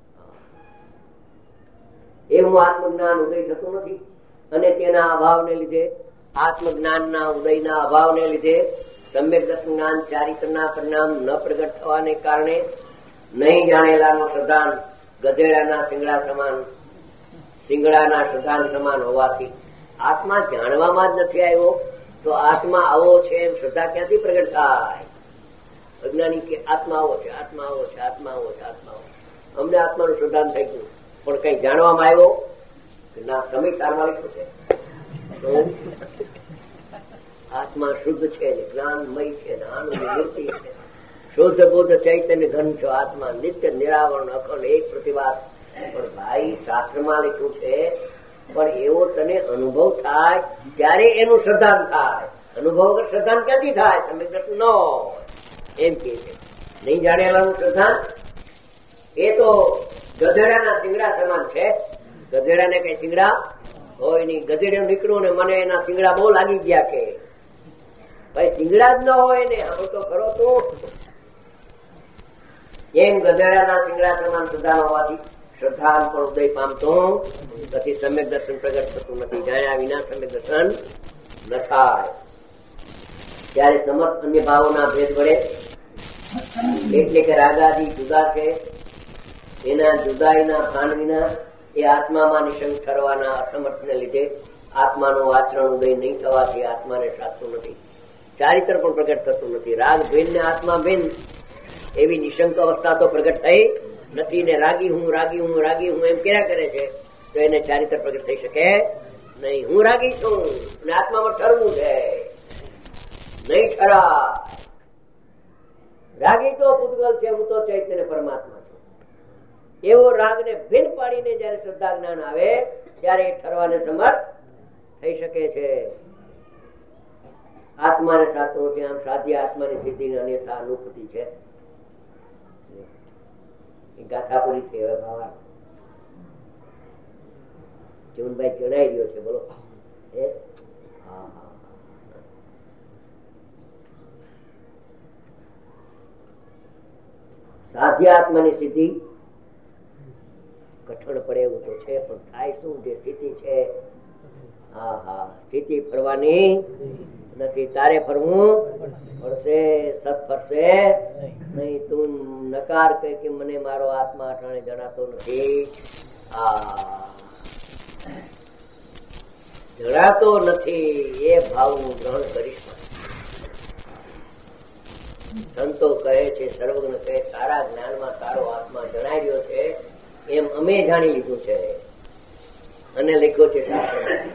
એવું આત્મજ્ઞાન ઉદય થતું નથી, અને તેના અભાવને લીધે, આત્મજ્ઞાનના ઉદયના અભાવને લીધે સમ્યક દર્શન જ્ઞાન ચારિત્રના પરિણામ ન પ્રગટ થવાને કારણે નહીં જાણેલાનો શ્રદ્ધાન ગધેડાના શિંગડા સમાન શિંગડાના શ્રદ્ધાન સમાન હોવાથી આત્મા જાણવામાં જ નથી આવ્યો, તો આત્મા આવો છે એમ શ્રદ્ધા ક્યાંથી પ્રગટ થાય? અજ્ઞાની કે આત્મા આવો છે, આત્મા આવો છે, આત્મા આવો છે, આત્મા આવો. અમને આત્માનું શ્રદ્ધાન થઈ ગયું, પણ કઈ જાણવામાં આવ્યો ના? સમય સારમાં લખ્યું છે આત્મા શુદ્ધ છે, જ્ઞાનમય છે, મૂર્તિ છે, શુદ્ધ બુદ્ધ ચૈતન્ય ઘન છો. આત્મા નિત્ય નિરાવરણ અખંડ એક પ્રતિભાત. પણ ભાઈ શાસ્ત્રમાં લખ્યું છે, પણ એવો તને અનુભવ થાય ત્યારે એનું શ્રદ્ધાન થાય. અનુભવ વગર શ્રદ્ધાન ક્યાંથી થાય? તમે દર્શન ન એમ કે છે. નહીં જાણેલાનું શ્રદ્ધાન એ તો ગધેડાના શિંગડા સમાન છે. ગધેડાને કઈ શિંગડા હોય નહીં. ગધેડું નીકળ્યું ને મને એના શિંગડા બહુ લાગી ગયા કે ભાઈ શિંગડા જ ન હોય ને હવે તો ખરો તું. એમ ગધેડાના શિંગડા સમાન શ્રદ્ધા હોવાથી શ્રદ્ધા પણ ઉદય પામતો પછી સમ્યક દર્શન પ્રગટ થતું નથી. જાણ્યા વિના સમ્યક દર્શન ન થાય. ત્યારે સમસ્ત અન્ય ભાવોના ભેદ વડે, એટલે કે રાગાદી જુદા છે, એના જુદાઈના ભાન વિના એ આત્મામાં નિશંક ઠરવાના અસમર્થને લીધે આત્માનું આચરણ ઉદય નહીં થવાથી આત્માને સાચતું નથી. ચારિત્ર પણ પ્રગટ થતું નથી. રાગ ભિન્ન ને આત્મા ભિન્ન એવી નિશંક અવસ્થા તો પ્રગટ થઈ નથી ને રાગી હું રાગી હું રાગી હું એમ કર્યા કરે છે, તો એને ચારિત્ર પ્રગટ થઈ શકે નહીં. હું રાગી છું અને આત્મામાં ઠરવું છે, નહીં ઠરા. રાગી તો પૂતગલ છે, હું તો ચૈતન્ય પરમાત્મા છું. એવો રાગને ભિન્ન પાડીને જયારે શ્રદ્ધા જ્ઞાન આવે ત્યારે એ ઠરવાને સમર્થ થઈ શકે છે. આત્માને સાચવું છે. આમ સાધ્ય આત્માની સિદ્ધિની અન્યથા અનુભૂતિ છે. ગાથા પૂરી થઈ. હવે ભાવા જીવનભાઈ જણાઈ રહ્યો છે, બોલો. સાધ્ય આત્માની સિદ્ધિ કઠણ પડે એવું તો છે, પણ થાય શું? જે સ્થિતિ છે, હા હા સ્થિતિ ફરવાની નથી. તારે ફરવું પડશે, સત ફરશે નહીં. તું નકાર કહે કે મને મારો આત્મા અટાણે જણાતો નથી. આ જણાતો નથી એ ભાવનું ગ્રહણ કરીશ. સંતો કહે છે, સર્વજ્ઞ કહે, તારા જ્ઞાનમાં તારો આત્મા જણાઈ રહ્યો છે એમ અમે જાણી લીધું છે અને લખ્યો છે શાસ્ત્રમાં.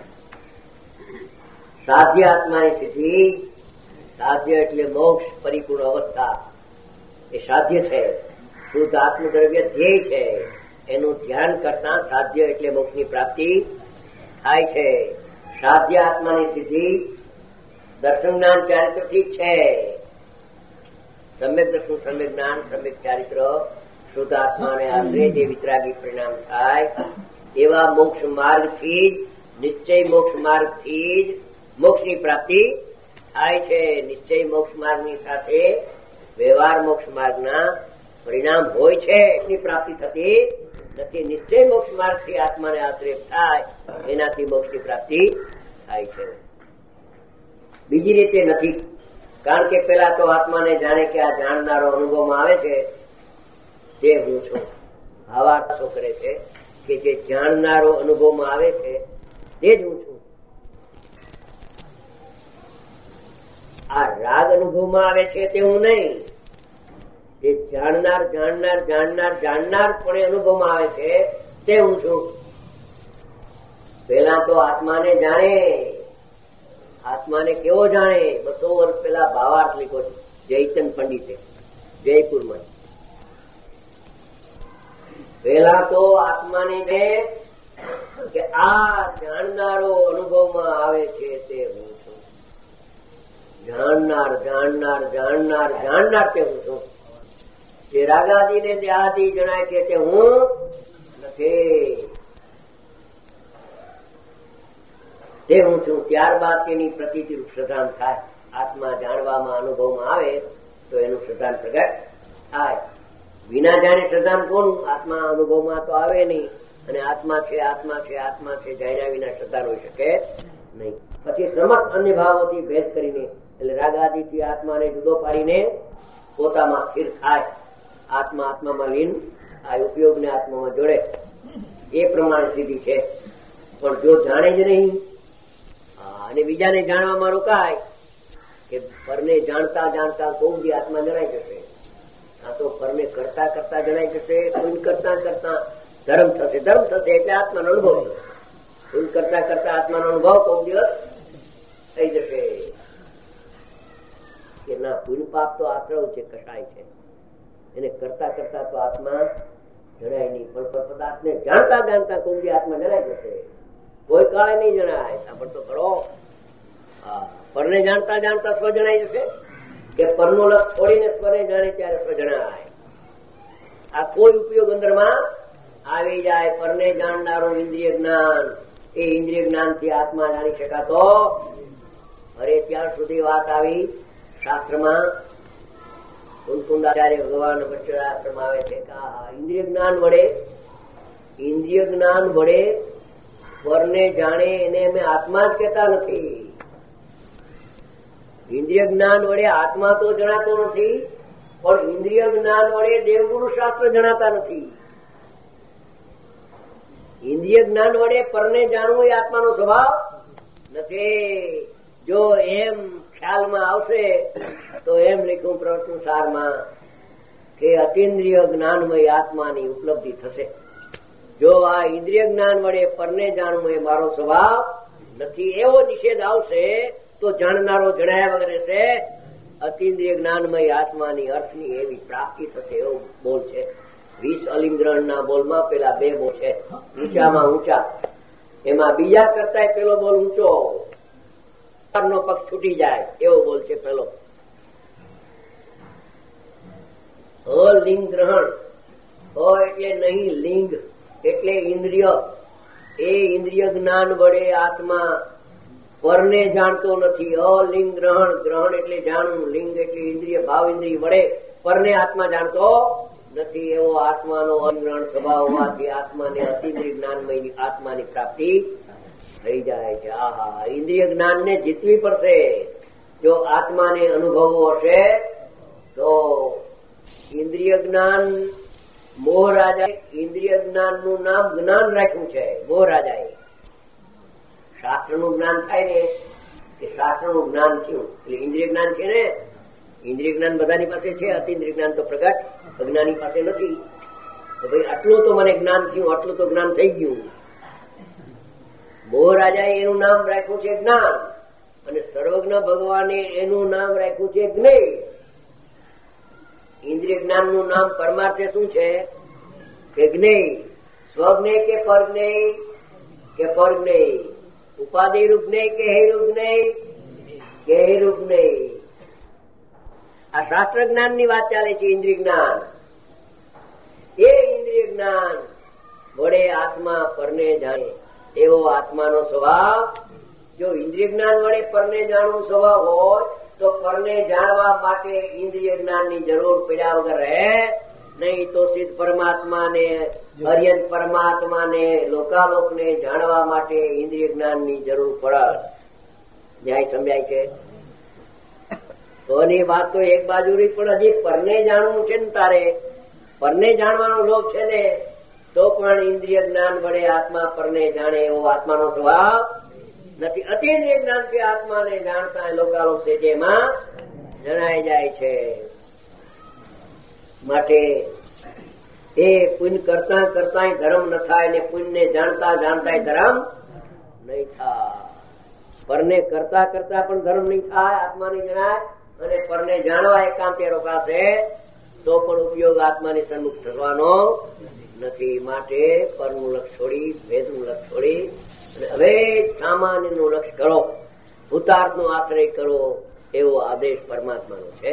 સાધ્ય આત્માની સિદ્ધિ, સાધ્ય એટલે મોક્ષ પરિપૂર્ણ અવસ્થા, એ સાધ્ય છે. શુદ્ધ આત્મદ્રવ્ય ધ્યેય છે. એનું ધ્યાન કરતા સાધ્ય એટલે મોક્ષની પ્રાપ્તિ થાય છે. સાધ્ય આત્માની સિદ્ધિ દર્શન જ્ઞાન ચારિત્ર થી છે. સમ્યક દર્શન, સમ્યક જ્ઞાન, સમ્યક ચારિત્ર, શુદ્ધ આત્માને આશરે જે વિતરાગી પરિણામ થાય એવા મોક્ષ માર્ગ થી જ, નિશ્ચય મોક્ષ માર્ગ થી જ મોક્ષ ની પ્રાપ્તિ થાય છે. નિશ્ચય મોક્ષ માર્ગ ની સાથે વ્યવહાર મોક્ષ માર્ગ ના પરિણામ હોય છે, એની પ્રાપ્તિ થતી નથી. નિશ્ચય મોક્ષ માર્ગ થી આત્માને આશ્રય થાય એનાથી મોક્ષ ની પ્રાપ્તિ થાય છે. બીજી રીતે નથી. કારણ કે પેલા તો આત્માને જાણે કે આ જાણનારો અનુભવમાં આવે છે તે હું છું. આવા શું કરે છે કે જે જાણનારો અનુભવમાં આવે છે તે જ હું છું. આ રાગ અનુભવમાં આવે છે તે હું નહીં. જે જાણનાર જાણનાર જાણનાર જાણનાર પણ અનુભવમાં આવે છે તે હું છું. પેલા તો આત્માને જાણે. આત્માને કેવો જાણે? બસો વર્ષ પેલા ભાવાર્થ લીધો છે જયચંદ પંડિતે જયપુરમાં. પેલા તો આત્માને ને કે આ જાણનારો અનુભવમાં આવે છે તે હું છું. જાણનાર જાણનાર જાણનાર જાણનાર તે હું છું. જે રાગાદી ને દેહાદી જણાય છે તે હું નથી, તે હું છું. ત્યારબાદ તેની પ્રતિતિ શ્રદ્ધાન થાય. આત્મા જાણવામાં અનુભવમાં આવે તો એનું શ્રદ્ધાન પ્રગટ થાય. વિના જાણે શ્રદ્ધાન કોનું? આત્મા અનુભવમાં તો આવે નહીં. અને આત્મા છે આત્મા છે આત્મા છે જાણ્યા વિના શ્રદ્ધાન હોઈ શકે નહીં. પછી સમસ્ત અન્ય ભાવોથી ભેદ કરીને એટલે રાગાદિથી આત્માને જુદો પાડીને પોતામાં સ્થિર થાય. આત્મા આત્મામાં લીન આ ઉપયોગને આત્મામાં જોડે એ પ્રમાણે સિદ્ધિ છે. પણ જો જાણે જ નહીં અને બીજાને જાણવામાં રોકાય કે પરને જાણતા જાણતા કોઈ આત્મા જણાઈ જશે. આ તો પરને કરતા કરતા જણાઈ જશે. કોઈ કરતા કરતા ધર્મ થશે. ધર્મ થશે એટલે આત્માનો અનુભવ થશે. કોઈ કરતા કરતા આત્માનો અનુભવ કોઈ દિવસ થઈ જશે કે ના પુણ્ય પાપ તો આશ્રવ છે, કસાય છે. એને કરતા કરતા તો આત્મા જણાય નહીં. પણ પદાર્થને જાણતા જાણતા કોઈ આત્મા જણાઈ જશે. કોઈ કાળે નહીં જણાય. સાંભળતો ખરો. હા, પરને જાણતા જાણતા સ્વ જણાઈ જશે કે પરનો લક્ષ છોડીને સ્વને જાણે ત્યારે સ્વ જણાય. આ કોઈ ઉપયોગ અંદરમાં આવી જાય. પરને જાણનારું ઇન્દ્રિય જ્ઞાન, એ ઇન્દ્રિય જ્ઞાન થી આત્મા જાણી શકાતો. અરે ત્યાર સુધી વાત આવી શાસ્ત્રમાં કુંકુંદાચાર્ય ભગવાન વચ્ચરાશ્રમ આવે છે કે ઇન્દ્રિય જ્ઞાન વડે ઇન્દ્રિય જ્ઞાન વડે પરને જાણે એને અમે આત્મા જ કહેતા નથી. ઇન્દ્રિય જ્ઞાન વડે આત્મા તો જણાતો નથી, પણ ઇન્દ્રિય જ્ઞાન વડે દેવગુરુ શાસ્ત્ર જણાતા નથી. ઇન્દ્રિય જ્ઞાન વડે પરને જાણવું એ આત્માનો સ્વભાવ નથી. જો એમ ખ્યાલમાં આવશે તો એમ લખ્યું પ્રવચન સારમાં કે અતિન્દ્રિય જ્ઞાનમય આત્માની ઉપલબ્ધિ થશે. જો આ ઇન્દ્રિય જ્ઞાન વડે પરને જાણવું એ મારો સ્વભાવ નથી એવો નિષેધ આવશે તો જાણનારો જણાયા વગર રહેશે. અતિન્દ્રિય જ્ઞાનમય આત્માની અર્થની એવી પ્રાપ્તિ થશે એવો બોલ છે. વીસ અલિંગ્રહણ ના બોલમાં પેલા બે બોલ છે, ઊંચામાં ઊંચા. એમાં બીજા કરતા પેલો બોલ ઊંચો, નો પક્ષ છૂટી જાય એવો બોલ છે પેલો. અલિંગ ગ્રહણ એટલે નહીં, લિંગ એટલે ઇન્દ્રિય. એ ઇન્દ્રિય જ્ઞાન વડે આત્મા પરને જાણતો નથી. અલિંગ ગ્રહણ, ગ્રહણ એટલે જાણવું, લિંગ એટલે ઇન્દ્રિય, ભાવ ઇન્દ્રિય વડે પરને આત્મા જાણતો નથી. એવો આત્માનો અગ્રહણ સ્વભાવ હોવાથી આત્માને અતિન્દ્રિય જ્ઞાનમય આત્માની પ્રાપ્તિ થઈ જાય છે. આહા, ઇન્દ્રિય જ્ઞાન ને જીતવી પડશે. જો આત્માને અનુભવવો હશે તો ઇન્દ્રિય જ્ઞાન મોહ રાજા ઇન્દ્રિય જ્ઞાન નું નામ જ્ઞાન રાખ્યું છે. મોહ રાજાએ શાસ્ત્ર નું જ્ઞાન થાય ને કે શાસ્ત્ર નું જ્ઞાન થયું એટલે ઇન્દ્રિય જ્ઞાન છે ને. ઇન્દ્રિય જ્ઞાન બધાની પાસે છે, અતિન્દ્રિય જ્ઞાન તો પ્રગટ અજ્ઞાની પાસે નથી. તો ભાઈ આટલું તો મને જ્ઞાન થયું, આટલું તો જ્ઞાન થઈ ગયું. મોહ રાજાએ એનું નામ રાખ્યું છે જ્ઞાન, અને સર્વજ્ઞ ભગવાને એનું નામ રાખ્યું છે જ્ઞેય. ઇન્દ્રિય જ્ઞાન નું નામ પરમાર્થે શું છે કે જ્ઞેય. સ્વજ્ઞેય કે પરજ્ઞેય કે પરજ્ઞેય, ઉપાધિ રૂપ જ્ઞેય કે હેરૂપ જ્ઞેય કે હેરૂપ જ્ઞેય. આ શાસ્ત્ર જ્ઞાન ની વાત ચાલે છે. ઇન્દ્રિય જ્ઞાન, એ ઇન્દ્રિય જ્ઞાન વડે આત્મા પરને જાણે એવો આત્માનો સ્વભાવ. જો ઇન્દ્રિય જ્ઞાન વડે પરને જાણવું સ્વભાવ હોય તો પરને જાણવા માટે ઇન્દ્રિય જ્ઞાન ની જરૂર પડ્યા વગર રહે નહીં. તો સિદ્ધ પરમાત્મા ને અર્યંત પરમાત્મા ને લોકાલોક ને જાણવા માટે ઇન્દ્રિય જ્ઞાન ની જરૂર પડે. ન્યાય સમજાય છે? તો ની વાત તો એક બાજુ રહી, પણ હજી પરને જાણવું છે ને તારે. પરને જાણવાનો લોભ છે ને તો પણ ઇન્દ્રિય જ્ઞાન વડે આત્મા પરને જાણે એવો આત્માનો સ્વભાવ નથી. અતિન્દ્રિય જ્ઞાન થી આત્માને જાણતા લોકાલોક છે જેમાં જણાઈ જાય છે. માટે એ પુણ્ય કરતા કરતા ધર્મ ન થાય ને પુણ્ય જાણતા જાણતા ધર્મ નહીં થાય. પરને કરતા કરતા પણ ધર્મ નહીં થાય, આત્મા નહીં જણાય, અને પરને જાણવા એકાંતે રોકાશે તો પણ ઉપયોગ આત્માની સન્મુખ થવાનો નથી. માટે પરનું લક્ષ છોડી, ભેદનું લક્ષ છોડી અને હવે સામાન્ય નું લક્ષ કરો, ભૂતાર્થ નો આશ્રય કરો, એવો આદેશ પરમાત્માનો છે.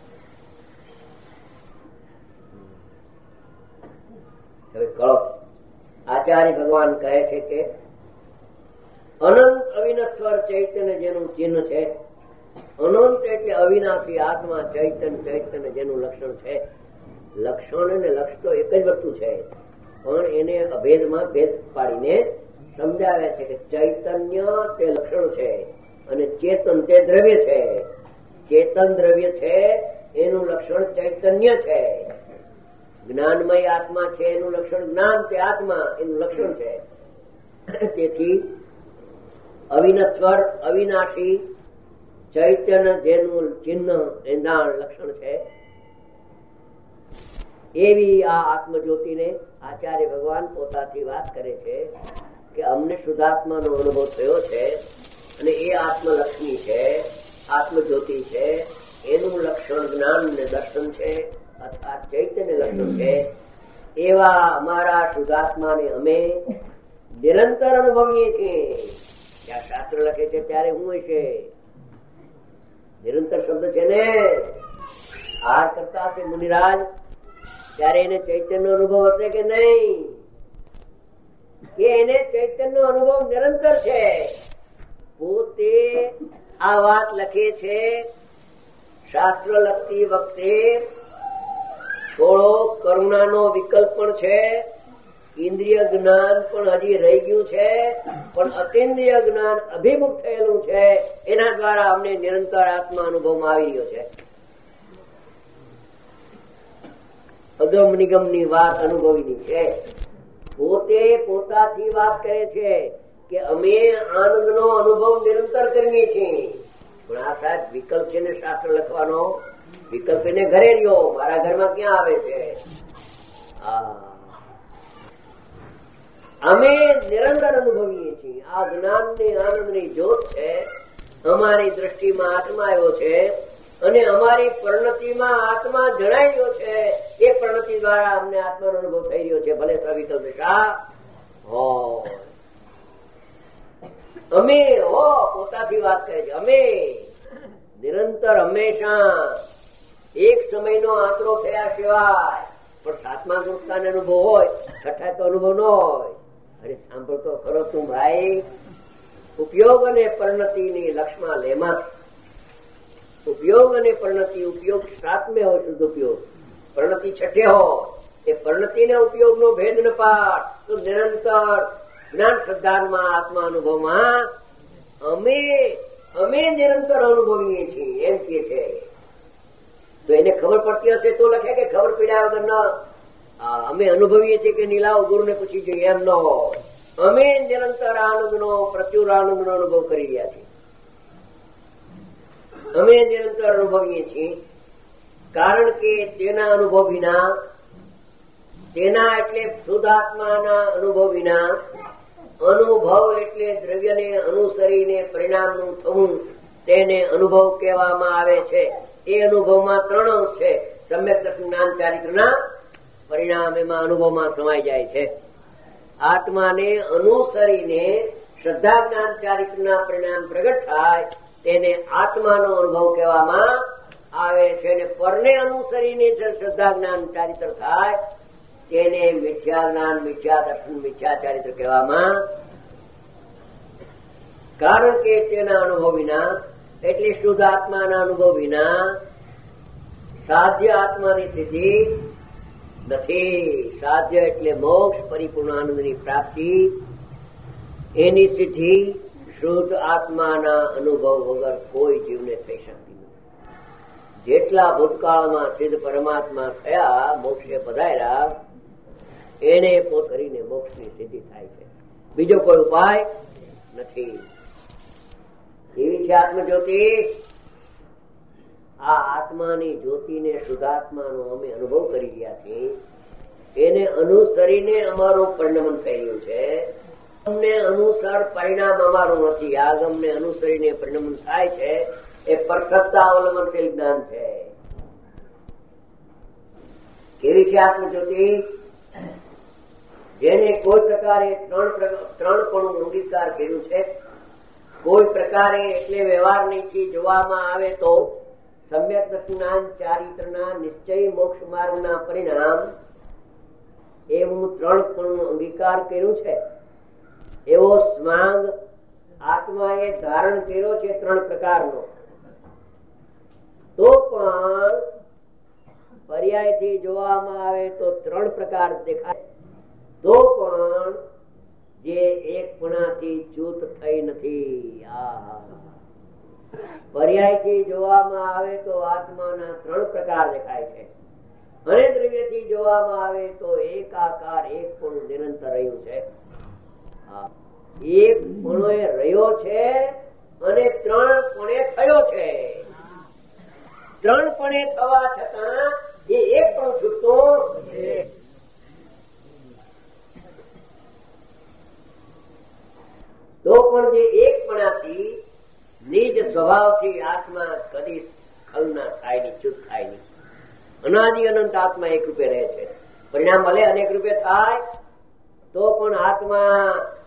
હવે કળો આચાર્ય ભગવાન કહે છે કે અનંત અવિનશ્વર ચૈતન્ય જેનું ચિહ્ન છે, અનંત એટલે અવિનાશી આત્મા ચૈતન્ય, ચૈતન્ય જેનું લક્ષણ છે. લક્ષણ અને લક્ષ તો એક જ વસ્તુ છે, પણ એને અભેદમાં ભેદ પાડીને સમજાવે છે કે ચૈતન્ય તે લક્ષણ છે અને ચેતન તે દ્રવ્ય છે. ચેતન દ્રવ્ય છે એનું લક્ષણ ચૈતન્ય છે. જ્ઞાનમય આત્મા છે એનું લક્ષણ જ્ઞાન, તે આત્મા એનું લક્ષણ છે. તેથી અવિનશ્વર અવિનાશી ચૈતન્ય જેનું ચિહ્ન એના લક્ષણ છે, એવી આ આત્મજ્યોતિને આચાર્ય ભગવાન પોતાથી વાત કરે છે કે અમને શુદ્ધાત્માનો અનુભવ થયો છે અને એ આત્મલક્ષ્મી છે, આત્મજ્યોતિ છે, એનું લક્ષણ જ્ઞાન ને દર્શન છે અથવા ચૈતન્ય લક્ષણ છે. એવા અમારા શુદ્ધાત્માને અમે નિરંતર અનુભવીએ છીએ. ત્યાં શાસ્ત્ર લખે છે ત્યારે હું હશે નિરંતર શબ્દ છે ને, હાર કરતા હશે મુનિરાજ ત્યારે એને ચૈતન્ય નો અનુભવ હશે કે નહીં? કે એને ચૈતન્ય નો અનુભવ નિરંતર છે. પોતે આ વાત લખે છે શાસ્ત્ર લખતી વખતે થોડો કરુણાનો વિકલ્પ પણ છે, ઇન્દ્રિય જ્ઞાન પણ હજી રહી ગયું છે, પણ અતિન્દ્રિય જ્ઞાન અભિમુખ થયેલું છે. એના દ્વારા અમને નિરંતર આત્મા અનુભવમાં આવી રહ્યો છે. અગમ નિગમ ની વાત અનુભવીની છે. પોતે પોતાથી વાત કરે છે કે અમે આનંદ નો અનુભવ નિરંતર કરીએ છીએ. પણ આ સાહેબ વિકલ્પ છે ને શાસ્ત્ર લખવાનો, વિકલ્પ એને ઘરે રહ્યો, મારા ઘરમાં ક્યાં આવે છે? અમે નિરંતર અનુભવીએ છીએ. આ જ્ઞાન ની આનંદ ની જ્યોત છે, અમારી દ્રષ્ટિમાં આત્મા આવ્યો છે અને અમારી પરિણતિમાં આત્મા જણાઈ ગયો છે. એ પરિણતિ દ્વારા અમને આત્માનો અનુભવ થઈ રહ્યો છે. ભલે સવિકલ્પ દશા હોય. અમે હો પોતાથી વાત કરે છે. અમે નિરંતર હંમેશા એક સમયનો આંતરો થયા સિવાય પણ સાતમા સંસ્થાન અનુભવ હોય, છઠ્ઠા તો અનુભવ ન હોય. અરે સાંભળતો ખરો તું ભાઈ, ઉપયોગ અને પરિણતિની લક્ષમાં લેમાં ઉપયોગ અને પરિણતિ, ઉપયોગ સાતમે હોય શુદ્ધ ઉપયોગ, પરિણતિ છઠ્ઠે હોય. એ પરિણતિ ને ઉપયોગ નો ભેદ ન પાડ તો નિરંતર જ્ઞાન શ્રદ્ધામાં આત્મા અનુભવમાં અમે અમે નિરંતર અનુભવીએ છીએ એમ કે છે. તો એને ખબર પડતી હશે તો લખે કે ખબર પીડ્યા વગર ન અમે અનુભવીએ છીએ કે નીલાવ ગુરુ ને પૂછી જોઈએ એમ ન હોય. અમે નિરંતર આનંદ નો પ્રચુર આનંદ નો અનુભવ કરી રહ્યા છીએ. અમે નિરંતર અનુભવીએ છીએ કારણ કે તેના અનુભવ વિના, તેના એટલે શુદ્ધાત્માના અનુભવ વિના, અનુભવ એટલે દ્રવ્યને અનુસરીને પરિણામનું થવું, તેને અનુભવ કહેવામાં આવે છે. એ અનુભવમાં ત્રણ અંશ છે. સમ્યક દર્શન જ્ઞાન ચારિત્રના પરિણામ એમાં અનુભવમાં સમાઈ જાય છે. આત્માને અનુસરીને શ્રદ્ધા જ્ઞાન ચારિત્રના પરિણામ પ્રગટ થાય તેને આત્માનો અનુભવ કહેવામાં આવે છે. અને પરને અનુસરીને શ્રદ્ધા જ્ઞાન ચારિત્ર થાય તેને મિથ્યા જ્ઞાન, મિથ્યા દર્શન, મિથ્યા ચારિત્ર કહેવામાં. કારણ કે તેના અનુભવ વિના એટલે શુદ્ધ આત્માના અનુભવ વિના સાધ્ય આત્માની સિદ્ધિ નથી. સાધ્ય એટલે મોક્ષ, પરિપૂર્ણ આનંદની પ્રાપ્તિ. એની સિદ્ધિ શુદ્ધ આત્માના અનુભવ વગર કોઈ જીવને થઈ શકતી નથી. જેટલા ભૂતકાળમાં સિદ્ધ પરમાત્મા થયા, મોક્ષે પધાર્યા, એને પોત કરીને મોક્ષની સિદ્ધિ થાય છે. બીજો કોઈ ઉપાય નથી. એવી છે આત્મજ્યોતિ. આ આત્માની જ્યોતિને શુદ્ધાત્માનો અમે અનુભવ કરી રહ્યા છીએ. એને અનુસરીને અમારું પરિણમન થયેલું છે. અમને અનુસાર પરિણામ અમારું નથી. આગમને અનુસરીને પરિણમન થાય છે એ પરખતા અવલંબનશીલ જ્ઞાન છે. કેવી છે આત્મજ્યોતિ? જેને કોઈ પ્રકારે ત્રણ ત્રણ પણ અંગીકાર કર્યું છે. કોઈ પ્રકારે એટલે વ્યવહારથી જોવામાં આવે તો સમ્યક દર્શના ચારિત્રના નિશ્ચય મોક્ષ માર્ગના પરિણામ એવું ત્રણ પણ અંગીકાર કર્યું છે. એવો સ્વાંગ આત્માએ ધારણ કર્યો છે ત્રણ પ્રકારનો. તો પણ પર્યાયથી જોવામાં આવે તો ત્રણ પ્રકાર દેખાય. તો પણ જે એકપણાથી ચૂત થઈ નથી. પર્યાયથી જોવામાં આવે તો આત્માના ત્રણ પ્રકાર દેખાય છે. અને દ્રવ્યથી જોવામાં આવે તો એકાકાર એક પણ નિરંતર રહ્યું છે. એક પણો રહ્યો છે અને ત્રણ પણે થયો છે. ત્રણ પણે થવા છતાં એ એક પણ છૂટતો તો પણ જે એકપણાથી નિજ સ્વભાવથી આત્મા કદી ખલના થાય નહીં, ચૂત થાય નહીં. અનાદિ અનંત આત્મા એક રૂપે રહે છે. પરિણામ ભલે અનેક રૂપે થાય તો પણ આત્મા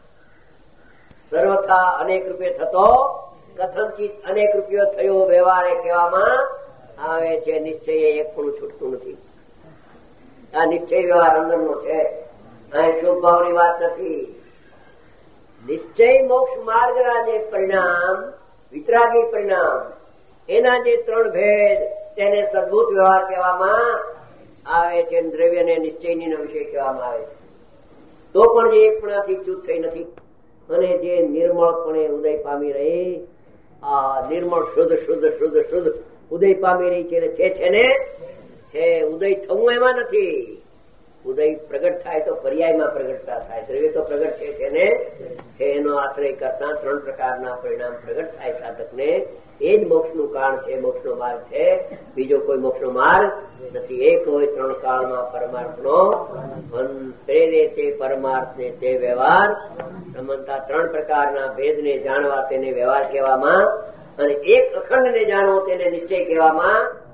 સર્વથા અનેક રૂપે થતો કથનચિત અનેક રૂપિયો થયો વ્યવહાર કહેવામાં આવે છે. નિશ્ચય એક પણ છૂટતું નથી. આ નિશ્ચય વ્યવહાર અંદરનો છે. અહીં શુભ ભાવની વાત નથી. નિશ્ચય મોક્ષ માર્ગના જે પરિણામ, વિતરાગી પરિણામ, એના જે ત્રણ ભેદ તેને સદભૂત વ્યવહાર કહેવામાં આવે છે. દ્રવ્ય ને નિશ્ચયની વિષય કહેવામાં આવે છે. તો પણ જે એકપણાથી ચૂત થઈ નથી અને જે નિર્મળપણે ઉદય પામી રહી, આ નિર્મળ શુદ્ધ શુદ્ધ શુદ્ધ શુદ્ધ ઉદય પામી રહી છે. છે છે ને છે ઉદય થવું એમાં નથી. ઉદય પ્રગટ થાય તો પર્યાયમાં પ્રગટતા થાય. દ્રવ્ય તો પ્રગટ છે છે ને છે. એનો આશ્રય કરતા ત્રણ પ્રકારના પરિણામ પ્રગટ થાય સાધકને. એ જ મોક્ષનું કારણ છે, મોક્ષનો માર્ગ છે. બીજો કોઈ મોક્ષનો માર્ગ નથી. એક હોય ત્રણ કાળમાં પરમાર્થનો મન પ્રેરે તે પરમાર્થ ને તે વ્યવહાર સમજતા ત્રણ પ્રકારના ભેદને જાણવા તેને વ્યવહાર કહેવામાં અને એક અખંડને જાણવો તેને નિશ્ચય કહેવામાં